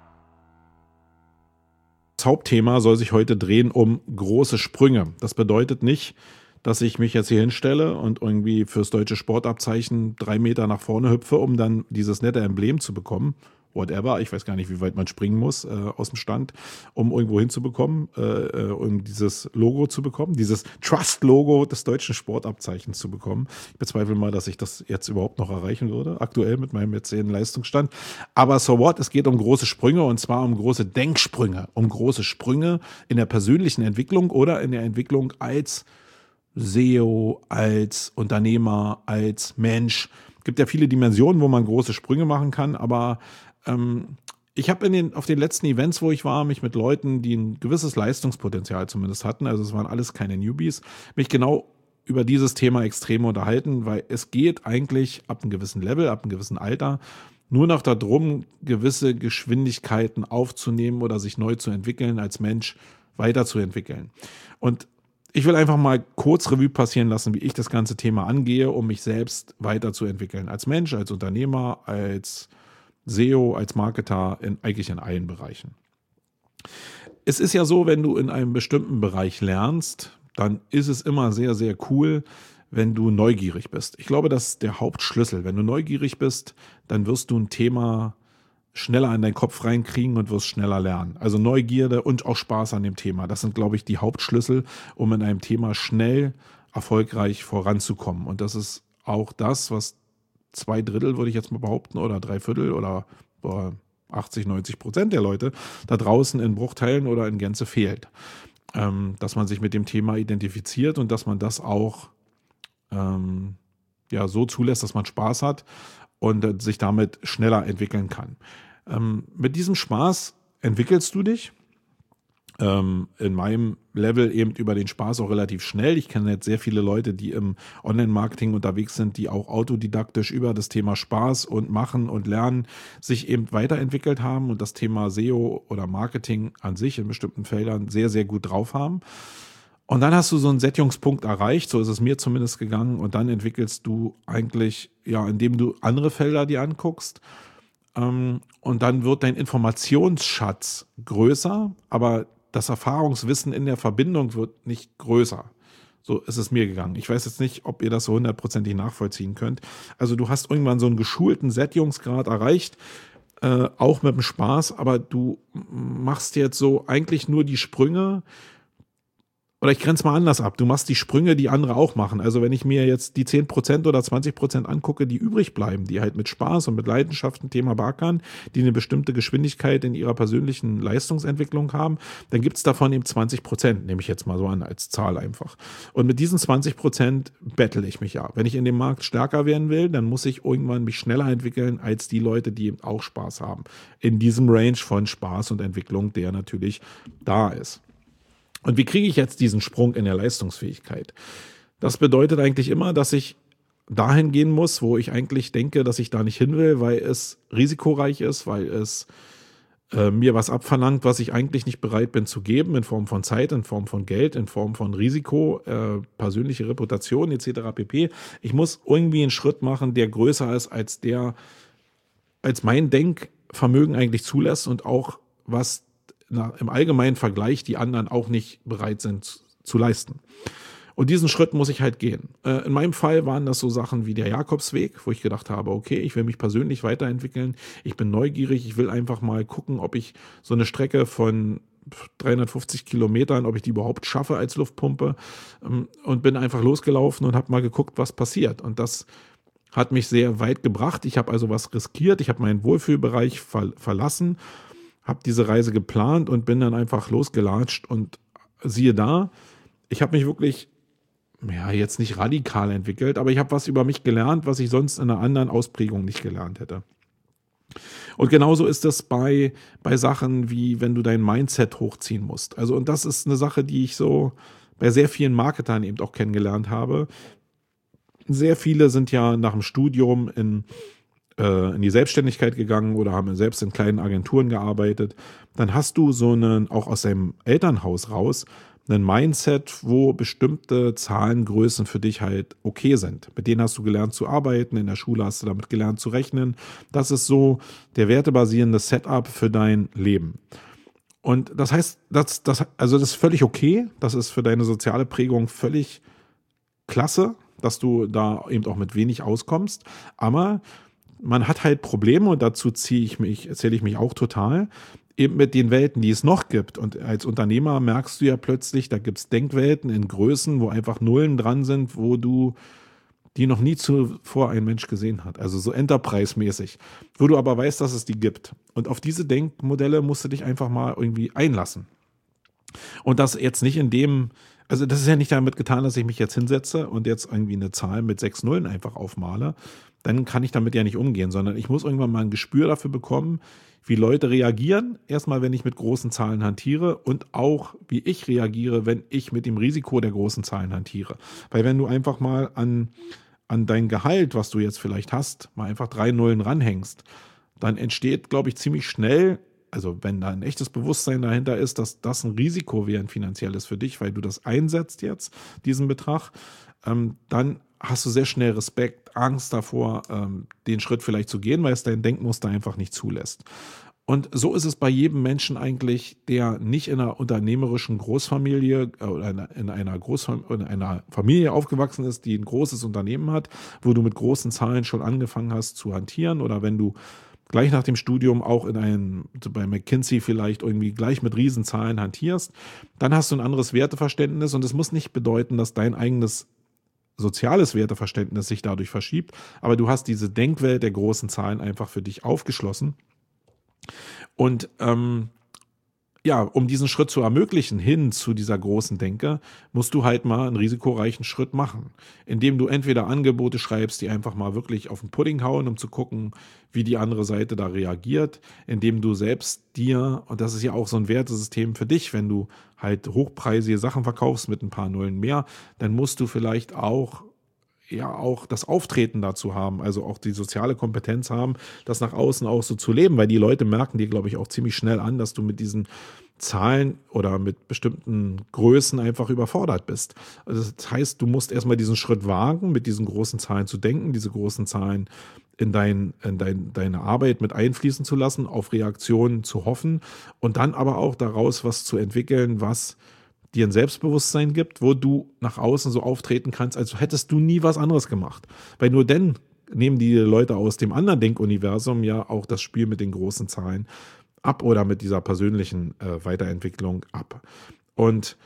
[SPEAKER 3] Das Hauptthema soll sich heute drehen um große Sprünge. Das bedeutet nicht, dass ich mich jetzt hier hinstelle und irgendwie fürs deutsche Sportabzeichen drei Meter nach vorne hüpfe, um dann dieses nette Emblem zu bekommen. Whatever, ich weiß gar nicht, wie weit man springen muss äh, aus dem Stand, um irgendwo hinzubekommen, äh, um dieses Logo zu bekommen, dieses Trust-Logo des deutschen Sportabzeichens zu bekommen. Ich bezweifle mal, dass ich das jetzt überhaupt noch erreichen würde, aktuell mit meinem jetzigen Leistungsstand. Aber so what, es geht um große Sprünge und zwar um große Denksprünge, um große Sprünge in der persönlichen Entwicklung oder in der Entwicklung als S E O, als Unternehmer, als Mensch. Es gibt ja viele Dimensionen, wo man große Sprünge machen kann, aber ähm, ich habe in den auf den letzten Events, wo ich war, mich mit Leuten, die ein gewisses Leistungspotenzial zumindest hatten, also es waren alles keine Newbies, mich genau über dieses Thema extrem unterhalten, weil es geht eigentlich ab einem gewissen Level, ab einem gewissen Alter nur noch darum, gewisse Geschwindigkeiten aufzunehmen oder sich neu zu entwickeln, als Mensch weiterzuentwickeln. Und ich will einfach mal kurz Revue passieren lassen, wie ich das ganze Thema angehe, um mich selbst weiterzuentwickeln. Als Mensch, als Unternehmer, als S E O, als Marketer, in, eigentlich in allen Bereichen. Es ist ja so, wenn du in einem bestimmten Bereich lernst, dann ist es immer sehr, sehr cool, wenn du neugierig bist. Ich glaube, das ist der Hauptschlüssel. Wenn du neugierig bist, dann wirst du ein Thema schneller in deinen Kopf reinkriegen und wirst schneller lernen. Also Neugierde und auch Spaß an dem Thema. Das sind, glaube ich, die Hauptschlüssel, um in einem Thema schnell erfolgreich voranzukommen. Und das ist auch das, was zwei Drittel, würde ich jetzt mal behaupten, oder drei Viertel oder boah, achtzig, neunzig Prozent der Leute da draußen in Bruchteilen oder in Gänze fehlt. Ähm, dass man sich mit dem Thema identifiziert und dass man das auch ähm, ja, so zulässt, dass man Spaß hat und äh, sich damit schneller entwickeln kann. Ähm, mit diesem Spaß entwickelst du dich. Ähm, in meinem Level eben über den Spaß auch relativ schnell. Ich kenne jetzt sehr viele Leute, die im Online-Marketing unterwegs sind, die auch autodidaktisch über das Thema Spaß und Machen und Lernen sich eben weiterentwickelt haben und das Thema S E O oder Marketing an sich in bestimmten Feldern sehr, sehr gut drauf haben. Und dann hast du so einen Sättigungspunkt erreicht, so ist es mir zumindest gegangen, und dann entwickelst du eigentlich, ja, indem du andere Felder dir anguckst, ähm, und dann wird dein Informationsschatz größer, aber das Erfahrungswissen in der Verbindung wird nicht größer. So ist es mir gegangen. Ich weiß jetzt nicht, ob ihr das so hundertprozentig nachvollziehen könnt. Also du hast irgendwann so einen geschulten Sättigungsgrad erreicht, äh, auch mit dem Spaß, aber du machst jetzt so eigentlich nur die Sprünge. Oder ich grenze mal anders ab. Du machst die Sprünge, die andere auch machen. Also wenn ich mir jetzt die zehn Prozent oder zwanzig Prozent angucke, die übrig bleiben, die halt mit Spaß und mit Leidenschaft ein Thema beackern, die eine bestimmte Geschwindigkeit in ihrer persönlichen Leistungsentwicklung haben, dann gibt es davon eben zwanzig Prozent, nehme ich jetzt mal so an, als Zahl einfach. Und mit diesen zwanzig Prozent bettle ich mich ja. Wenn ich in dem Markt stärker werden will, dann muss ich irgendwann mich schneller entwickeln als die Leute, die eben auch Spaß haben. In diesem Range von Spaß und Entwicklung, der natürlich da ist. Und wie kriege ich jetzt diesen Sprung in der Leistungsfähigkeit? Das bedeutet eigentlich immer, dass ich dahin gehen muss, wo ich eigentlich denke, dass ich da nicht hin will, weil es risikoreich ist, weil es äh, mir was abverlangt, was ich eigentlich nicht bereit bin zu geben, in Form von Zeit, in Form von Geld, in Form von Risiko, äh, persönliche Reputation et cetera pp. Ich muss irgendwie einen Schritt machen, der größer ist als der, als mein Denkvermögen eigentlich zulässt und auch was Na, im allgemeinen Vergleich die anderen auch nicht bereit sind zu, zu leisten. Und diesen Schritt muss ich halt gehen. Äh, in meinem Fall waren das so Sachen wie der Jakobsweg, wo ich gedacht habe, okay, ich will mich persönlich weiterentwickeln, ich bin neugierig, ich will einfach mal gucken, ob ich so eine Strecke von dreihundertfünfzig Kilometern, ob ich die überhaupt schaffe als Luftpumpe, ähm, und bin einfach losgelaufen und habe mal geguckt, was passiert. Und das hat mich sehr weit gebracht. Ich habe also was riskiert, ich habe meinen Wohlfühlbereich ver- verlassen, habe diese Reise geplant und bin dann einfach losgelatscht und siehe da, ich habe mich wirklich, ja, jetzt nicht radikal entwickelt, aber ich habe was über mich gelernt, was ich sonst in einer anderen Ausprägung nicht gelernt hätte. Und genauso ist das bei, bei Sachen wie, wenn du dein Mindset hochziehen musst. Also, und das ist eine Sache, die ich so bei sehr vielen Marketern eben auch kennengelernt habe. Sehr viele sind ja nach dem Studium in, äh, in die Selbstständigkeit gegangen oder haben selbst in kleinen Agenturen gearbeitet. Dann hast du so einen, auch aus deinem Elternhaus raus, ein Mindset, wo bestimmte Zahlengrößen für dich halt okay sind. Mit denen hast du gelernt zu arbeiten, in der Schule hast du damit gelernt zu rechnen. Das ist so der wertebasierende Setup für dein Leben. Und das heißt, das, das, also das ist völlig okay, das ist für deine soziale Prägung völlig klasse, dass du da eben auch mit wenig auskommst. Aber man hat halt Probleme und dazu ziehe ich mich, zähle ich mich auch total, eben mit den Welten, die es noch gibt. Und als Unternehmer merkst du ja plötzlich, da gibt es Denkwelten in Größen, wo einfach Nullen dran sind, wo du die noch nie zuvor ein Mensch gesehen hat. Also so Enterprise-mäßig. Wo du aber weißt, dass es die gibt. Und auf diese Denkmodelle musst du dich einfach mal irgendwie einlassen. Und das jetzt nicht in dem, also das ist ja nicht damit getan, dass ich mich jetzt hinsetze und jetzt irgendwie eine Zahl mit sechs Nullen einfach aufmale. Dann kann ich damit ja nicht umgehen, sondern ich muss irgendwann mal ein Gespür dafür bekommen, wie Leute reagieren. Erstmal, wenn ich mit großen Zahlen hantiere und auch, wie ich reagiere, wenn ich mit dem Risiko der großen Zahlen hantiere. Weil wenn du einfach mal an, an dein Gehalt, was du jetzt vielleicht hast, mal einfach drei Nullen ranhängst, dann entsteht, glaube ich, ziemlich schnell, also wenn da ein echtes Bewusstsein dahinter ist, dass das ein Risiko wäre, ein finanzielles für dich, weil du das einsetzt jetzt, diesen Betrag, ähm, dann hast du sehr schnell Respekt, Angst davor, ähm, den Schritt vielleicht zu gehen, weil es dein Denkmuster einfach nicht zulässt. Und so ist es bei jedem Menschen eigentlich, der nicht in einer unternehmerischen Großfamilie äh, oder in einer, in einer, Großfam- in einer Familie aufgewachsen ist, die ein großes Unternehmen hat, wo du mit großen Zahlen schon angefangen hast zu hantieren, oder wenn du gleich nach dem Studium auch in einem, bei McKinsey vielleicht irgendwie gleich mit Riesenzahlen hantierst, dann hast du ein anderes Werteverständnis, und es muss nicht bedeuten, dass dein eigenes soziales Werteverständnis sich dadurch verschiebt, aber du hast diese Denkwelt der großen Zahlen einfach für dich aufgeschlossen. Und ähm, ja, um diesen Schritt zu ermöglichen, hin zu dieser großen Denke, musst du halt mal einen risikoreichen Schritt machen, indem du entweder Angebote schreibst, die einfach mal wirklich auf den Pudding hauen, um zu gucken, wie die andere Seite da reagiert, indem du selbst dir, und das ist ja auch so ein Wertesystem für dich, wenn du halt hochpreisige Sachen verkaufst mit ein paar Nullen mehr, dann musst du vielleicht auch ja auch das Auftreten dazu haben, also auch die soziale Kompetenz haben, das nach außen auch so zu leben, weil die Leute merken dir, glaube ich, auch ziemlich schnell an, dass du mit diesen Zahlen oder mit bestimmten Größen einfach überfordert bist. Also das heißt, du musst erstmal diesen Schritt wagen, mit diesen großen Zahlen zu denken, diese großen Zahlen in, dein, in dein, deine Arbeit mit einfließen zu lassen, auf Reaktionen zu hoffen und dann aber auch daraus was zu entwickeln, was dir ein Selbstbewusstsein gibt, wo du nach außen so auftreten kannst, als hättest du nie was anderes gemacht. Weil nur dann nehmen die Leute aus dem anderen Denkuniversum ja auch das Spiel mit den großen Zahlen ab oder mit dieser persönlichen äh, Weiterentwicklung ab. Und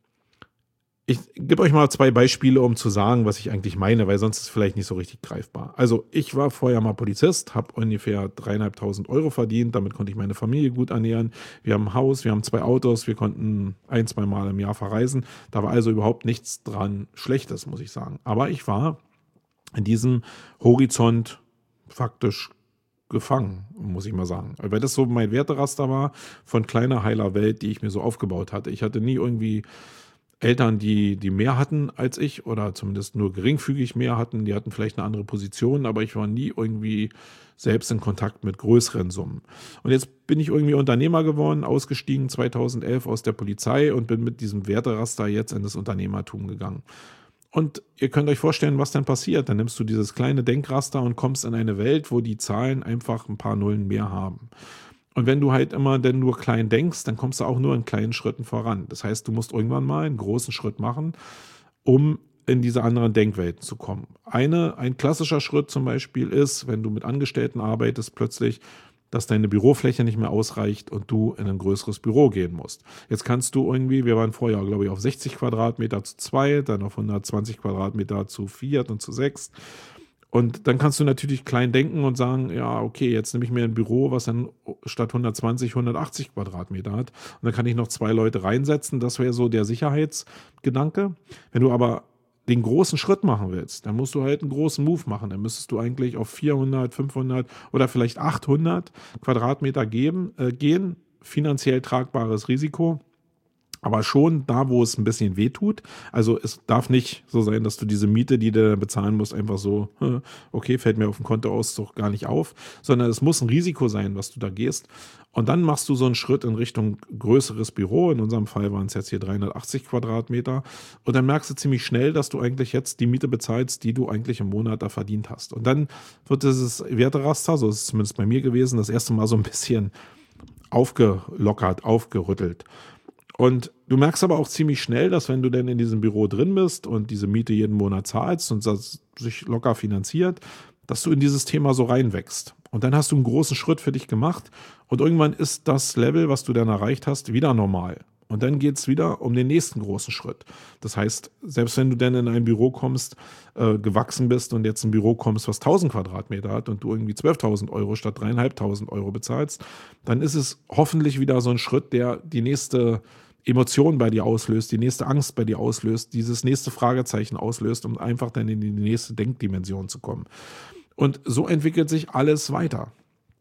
[SPEAKER 3] ich gebe euch mal zwei Beispiele, um zu sagen, was ich eigentlich meine, weil sonst ist es vielleicht nicht so richtig greifbar. Also ich war vorher mal Polizist, habe ungefähr dreieinhalbtausend Euro verdient, damit konnte ich meine Familie gut ernähren. Wir haben ein Haus, wir haben zwei Autos, wir konnten ein, zwei Mal im Jahr verreisen. Da war also überhaupt nichts dran Schlechtes, muss ich sagen. Aber ich war in diesem Horizont faktisch gefangen, muss ich mal sagen. Weil das so mein Werteraster war von kleiner heiler Welt, die ich mir so aufgebaut hatte. Ich hatte nie irgendwie Eltern, die, die mehr hatten als ich oder zumindest nur geringfügig mehr hatten. Die hatten vielleicht eine andere Position, aber ich war nie irgendwie selbst in Kontakt mit größeren Summen. Und jetzt bin ich irgendwie Unternehmer geworden, ausgestiegen zweitausendelf aus der Polizei und bin mit diesem Werteraster jetzt in das Unternehmertum gegangen. Und ihr könnt euch vorstellen, was dann passiert. Dann nimmst du dieses kleine Denkraster und kommst in eine Welt, wo die Zahlen einfach ein paar Nullen mehr haben. Und wenn du halt immer denn nur klein denkst, dann kommst du auch nur in kleinen Schritten voran. Das heißt, du musst irgendwann mal einen großen Schritt machen, um in diese anderen Denkwelten zu kommen. Eine, ein klassischer Schritt zum Beispiel ist, wenn du mit Angestellten arbeitest, plötzlich, dass deine Bürofläche nicht mehr ausreicht und du in ein größeres Büro gehen musst. Jetzt kannst du irgendwie, wir waren vorher, glaube ich, auf sechzig Quadratmeter zu zwei, dann auf hundertzwanzig Quadratmeter zu vier und zu sechs. Und dann kannst du natürlich klein denken und sagen, ja, okay, jetzt nehme ich mir ein Büro, was dann statt hundertzwanzig, hundertachtzig Quadratmeter hat. Und dann kann ich noch zwei Leute reinsetzen. Das wäre so der Sicherheitsgedanke. Wenn du aber den großen Schritt machen willst, dann musst du halt einen großen Move machen. Dann müsstest du eigentlich auf vierhundert, fünfhundert oder vielleicht achthundert Quadratmeter geben, äh, gehen. Finanziell tragbares Risiko. Aber schon da, wo es ein bisschen wehtut. Also es darf nicht so sein, dass du diese Miete, die du bezahlen musst, einfach so, okay, fällt mir auf dem Kontoauszug gar nicht auf, sondern es muss ein Risiko sein, was du da gehst. Und dann machst du so einen Schritt in Richtung größeres Büro. In unserem Fall waren es jetzt hier dreihundertachtzig Quadratmeter. Und dann merkst du ziemlich schnell, dass du eigentlich jetzt die Miete bezahlst, die du eigentlich im Monat da verdient hast. Und dann wird dieses Werteraster, so ist es zumindest bei mir gewesen, das erste Mal so ein bisschen aufgelockert, aufgerüttelt. Und du merkst aber auch ziemlich schnell, dass wenn du denn in diesem Büro drin bist und diese Miete jeden Monat zahlst und das sich locker finanziert, dass du in dieses Thema so reinwächst. Und dann hast du einen großen Schritt für dich gemacht und irgendwann ist das Level, was du dann erreicht hast, wieder normal. Und dann geht es wieder um den nächsten großen Schritt. Das heißt, selbst wenn du dann in ein Büro kommst, äh, gewachsen bist und jetzt ein Büro kommst, was tausend Quadratmeter hat und du irgendwie zwölftausend Euro statt dreieinhalbtausend Euro bezahlst, dann ist es hoffentlich wieder so ein Schritt, der die nächste Emotion bei dir auslöst, die nächste Angst bei dir auslöst, dieses nächste Fragezeichen auslöst, um einfach dann in die nächste Denkdimension zu kommen. Und so entwickelt sich alles weiter.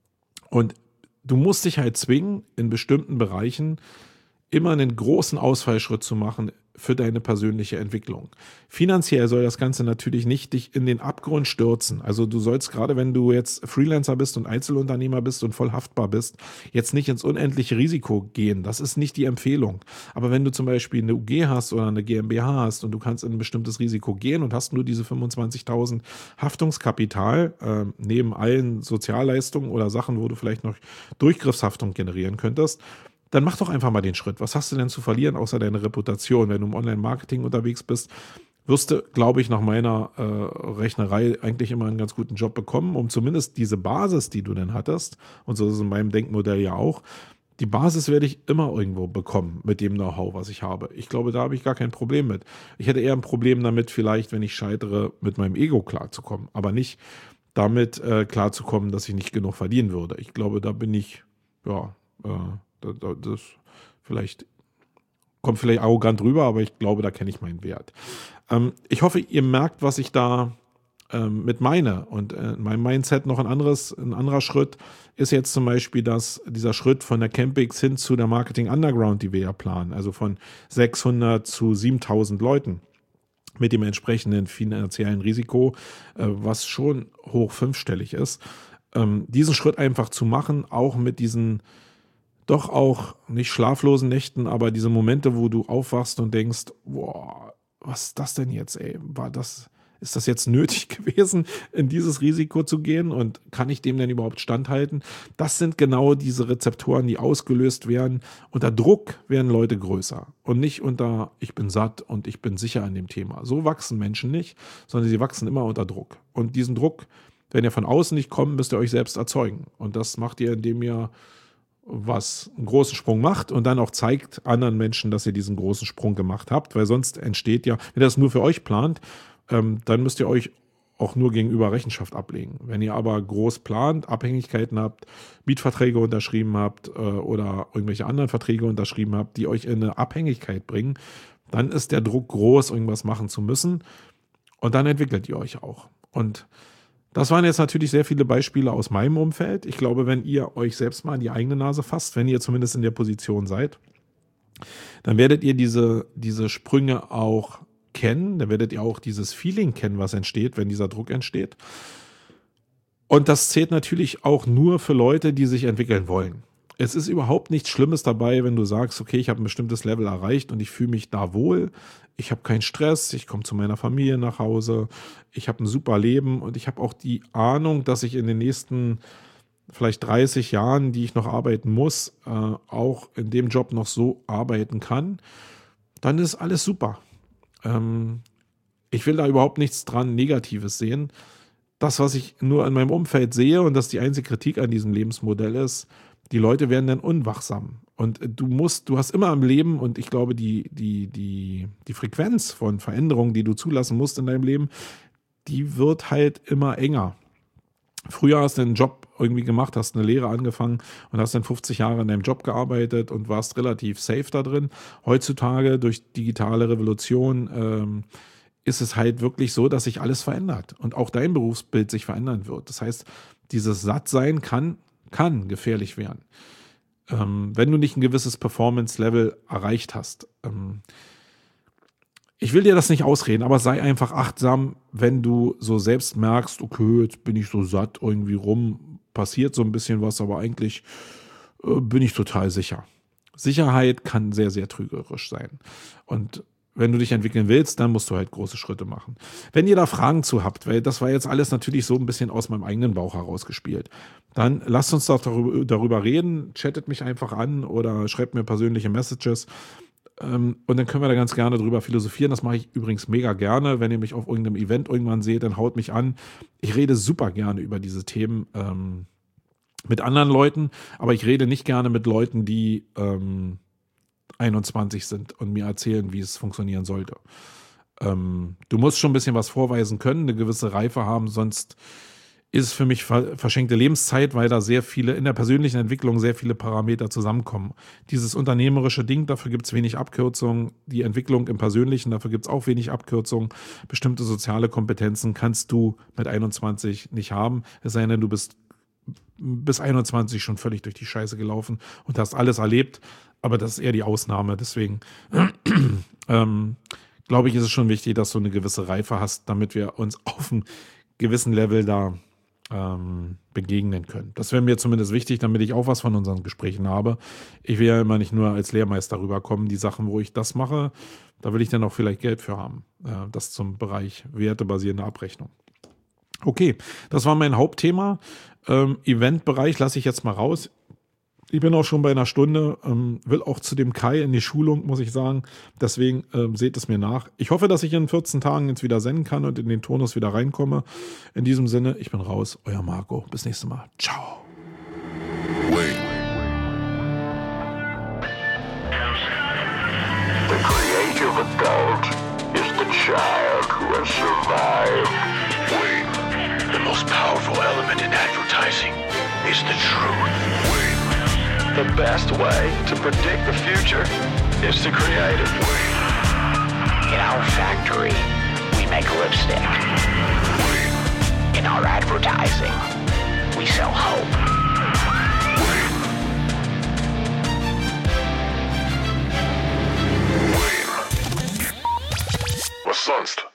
[SPEAKER 3] Und du musst dich halt zwingen, in bestimmten Bereichen immer einen großen Ausfallschritt zu machen für deine persönliche Entwicklung. Finanziell soll das Ganze natürlich nicht dich in den Abgrund stürzen. Also du sollst gerade, wenn du jetzt Freelancer bist und Einzelunternehmer bist und voll haftbar bist, jetzt nicht ins unendliche Risiko gehen. Das ist nicht die Empfehlung. Aber wenn du zum Beispiel eine U G hast oder eine GmbH hast und du kannst in ein bestimmtes Risiko gehen und hast nur diese fünfundzwanzigtausend Haftungskapital, äh, neben allen Sozialleistungen oder Sachen, wo du vielleicht noch Durchgriffshaftung generieren könntest, dann mach doch einfach mal den Schritt. Was hast du denn zu verlieren, außer deine Reputation? Wenn du im Online-Marketing unterwegs bist, wirst du, glaube ich, nach meiner äh, Rechnerei eigentlich immer einen ganz guten Job bekommen, um zumindest diese Basis, die du denn hattest, und so ist es in meinem Denkmodell ja auch, die Basis werde ich immer irgendwo bekommen mit dem Know-how, was ich habe. Ich glaube, da habe ich gar kein Problem mit. Ich hätte eher ein Problem damit, vielleicht, wenn ich scheitere, mit meinem Ego klarzukommen, aber nicht damit äh, klarzukommen, dass ich nicht genug verdienen würde. Ich glaube, da bin ich, ja, äh, Das, das vielleicht kommt vielleicht arrogant rüber, aber ich glaube, da kenne ich meinen Wert. Ähm, ich hoffe, ihr merkt, was ich da ähm, mit meine. Und äh, in meinem Mindset noch ein anderes, ein anderer Schritt ist jetzt zum Beispiel, dass dieser Schritt von der Campix hin zu der Marketing Underground, die wir ja planen, also von sechshundert zu siebentausend Leuten mit dem entsprechenden finanziellen Risiko, äh, was schon hoch fünfstellig ist, ähm, diesen Schritt einfach zu machen, auch mit diesen doch auch nicht schlaflosen Nächten, aber diese Momente, wo du aufwachst und denkst, boah, was ist das denn jetzt, ey? War das, ist das jetzt nötig gewesen, in dieses Risiko zu gehen und kann ich dem denn überhaupt standhalten? Das sind genau diese Rezeptoren, die ausgelöst werden. Unter Druck werden Leute größer und nicht unter, ich bin satt und ich bin sicher an dem Thema. So wachsen Menschen nicht, sondern sie wachsen immer unter Druck. Und diesen Druck, wenn ihr von außen nicht kommt, müsst ihr euch selbst erzeugen. Und das macht ihr, indem ihr was einen großen Sprung macht und dann auch zeigt anderen Menschen, dass ihr diesen großen Sprung gemacht habt, weil sonst entsteht ja, wenn ihr das nur für euch plant, ähm, dann müsst ihr euch auch nur gegenüber Rechenschaft ablegen. Wenn ihr aber groß plant, Abhängigkeiten habt, Mietverträge unterschrieben habt äh, oder irgendwelche anderen Verträge unterschrieben habt, die euch in eine Abhängigkeit bringen, dann ist der Druck groß, irgendwas machen zu müssen und dann entwickelt ihr euch auch. Und das waren jetzt natürlich sehr viele Beispiele aus meinem Umfeld. Ich glaube, wenn ihr euch selbst mal an die eigene Nase fasst, wenn ihr zumindest in der Position seid, dann werdet ihr diese, diese Sprünge auch kennen. Dann werdet ihr auch dieses Feeling kennen, was entsteht, wenn dieser Druck entsteht. Und das zählt natürlich auch nur für Leute, die sich entwickeln wollen. Es ist überhaupt nichts Schlimmes dabei, wenn du sagst, okay, ich habe ein bestimmtes Level erreicht und ich fühle mich da wohl. Ich habe keinen Stress, ich komme zu meiner Familie nach Hause, ich habe ein super Leben und ich habe auch die Ahnung, dass ich in den nächsten vielleicht dreißig Jahren, die ich noch arbeiten muss, äh, auch in dem Job noch so arbeiten kann. Dann ist alles super. Ähm, ich will da überhaupt nichts dran Negatives sehen. Das, was ich nur in meinem Umfeld sehe und das die einzige Kritik an diesem Lebensmodell ist, die Leute werden dann unwachsam. Und du musst, du hast immer im Leben, und ich glaube, die, die, die, die Frequenz von Veränderungen, die du zulassen musst in deinem Leben, die wird halt immer enger. Früher hast du einen Job irgendwie gemacht, hast eine Lehre angefangen und hast dann fünfzig Jahre in deinem Job gearbeitet und warst relativ safe da drin. Heutzutage durch digitale Revolution ähm, ist es halt wirklich so, dass sich alles verändert und auch dein Berufsbild sich verändern wird. Das heißt, dieses Sattsein kann, kann gefährlich werden, ähm, wenn du nicht ein gewisses Performance-Level erreicht hast. Ähm, ich will dir das nicht ausreden, aber sei einfach achtsam, wenn du so selbst merkst, okay, jetzt bin ich so satt, irgendwie rum, passiert so ein bisschen was, aber eigentlich äh, bin ich total sicher. Sicherheit kann sehr, sehr trügerisch sein. Und wenn du dich entwickeln willst, dann musst du halt große Schritte machen. Wenn ihr da Fragen zu habt, weil das war jetzt alles natürlich so ein bisschen aus meinem eigenen Bauch herausgespielt, dann lasst uns doch darüber, darüber reden, chattet mich einfach an oder schreibt mir persönliche Messages ähm, und dann können wir da ganz gerne drüber philosophieren. Das mache ich übrigens mega gerne. Wenn ihr mich auf irgendeinem Event irgendwann seht, dann haut mich an. Ich rede super gerne über diese Themen ähm, mit anderen Leuten, aber ich rede nicht gerne mit Leuten, die ähm, einundzwanzig sind und mir erzählen, wie es funktionieren sollte. Ähm, du musst schon ein bisschen was vorweisen können, eine gewisse Reife haben, sonst ist es für mich ver- verschenkte Lebenszeit, weil da sehr viele, in der persönlichen Entwicklung sehr viele Parameter zusammenkommen. Dieses unternehmerische Ding, dafür gibt es wenig Abkürzungen. Die Entwicklung im Persönlichen, dafür gibt es auch wenig Abkürzungen. Bestimmte soziale Kompetenzen kannst du mit einundzwanzig nicht haben, es sei denn, du bist bis einundzwanzig schon völlig durch die Scheiße gelaufen und hast alles erlebt. Aber das ist eher die Ausnahme. Deswegen ähm, glaube ich, ist es schon wichtig, dass du eine gewisse Reife hast, damit wir uns auf einem gewissen Level da ähm, begegnen können. Das wäre mir zumindest wichtig, damit ich auch was von unseren Gesprächen habe. Ich will ja immer nicht nur als Lehrmeister rüberkommen. Die Sachen, wo ich das mache, da will ich dann auch vielleicht Geld für haben. Äh, das zum Bereich wertebasierende Abrechnung. Okay, das war mein Hauptthema. Ähm, Eventbereich lasse ich jetzt mal raus. Ich bin auch schon bei einer Stunde, ähm, will auch zu dem Kai in die Schulung, muss ich sagen. Deswegen ähm, seht es mir nach. Ich hoffe, dass ich in vierzehn Tagen jetzt wieder senden kann und in den Tonus wieder reinkomme. In diesem Sinne, ich bin raus. Euer Marco. Bis nächstes Mal. Ciao.
[SPEAKER 4] Wait. The creative adult is the child who has survived. Wait. The most powerful element in advertising is the truth. Wait. The best way to predict the future is to create it.
[SPEAKER 5] In our factory, we make lipstick. In our advertising, we sell hope.
[SPEAKER 4] Was sonst?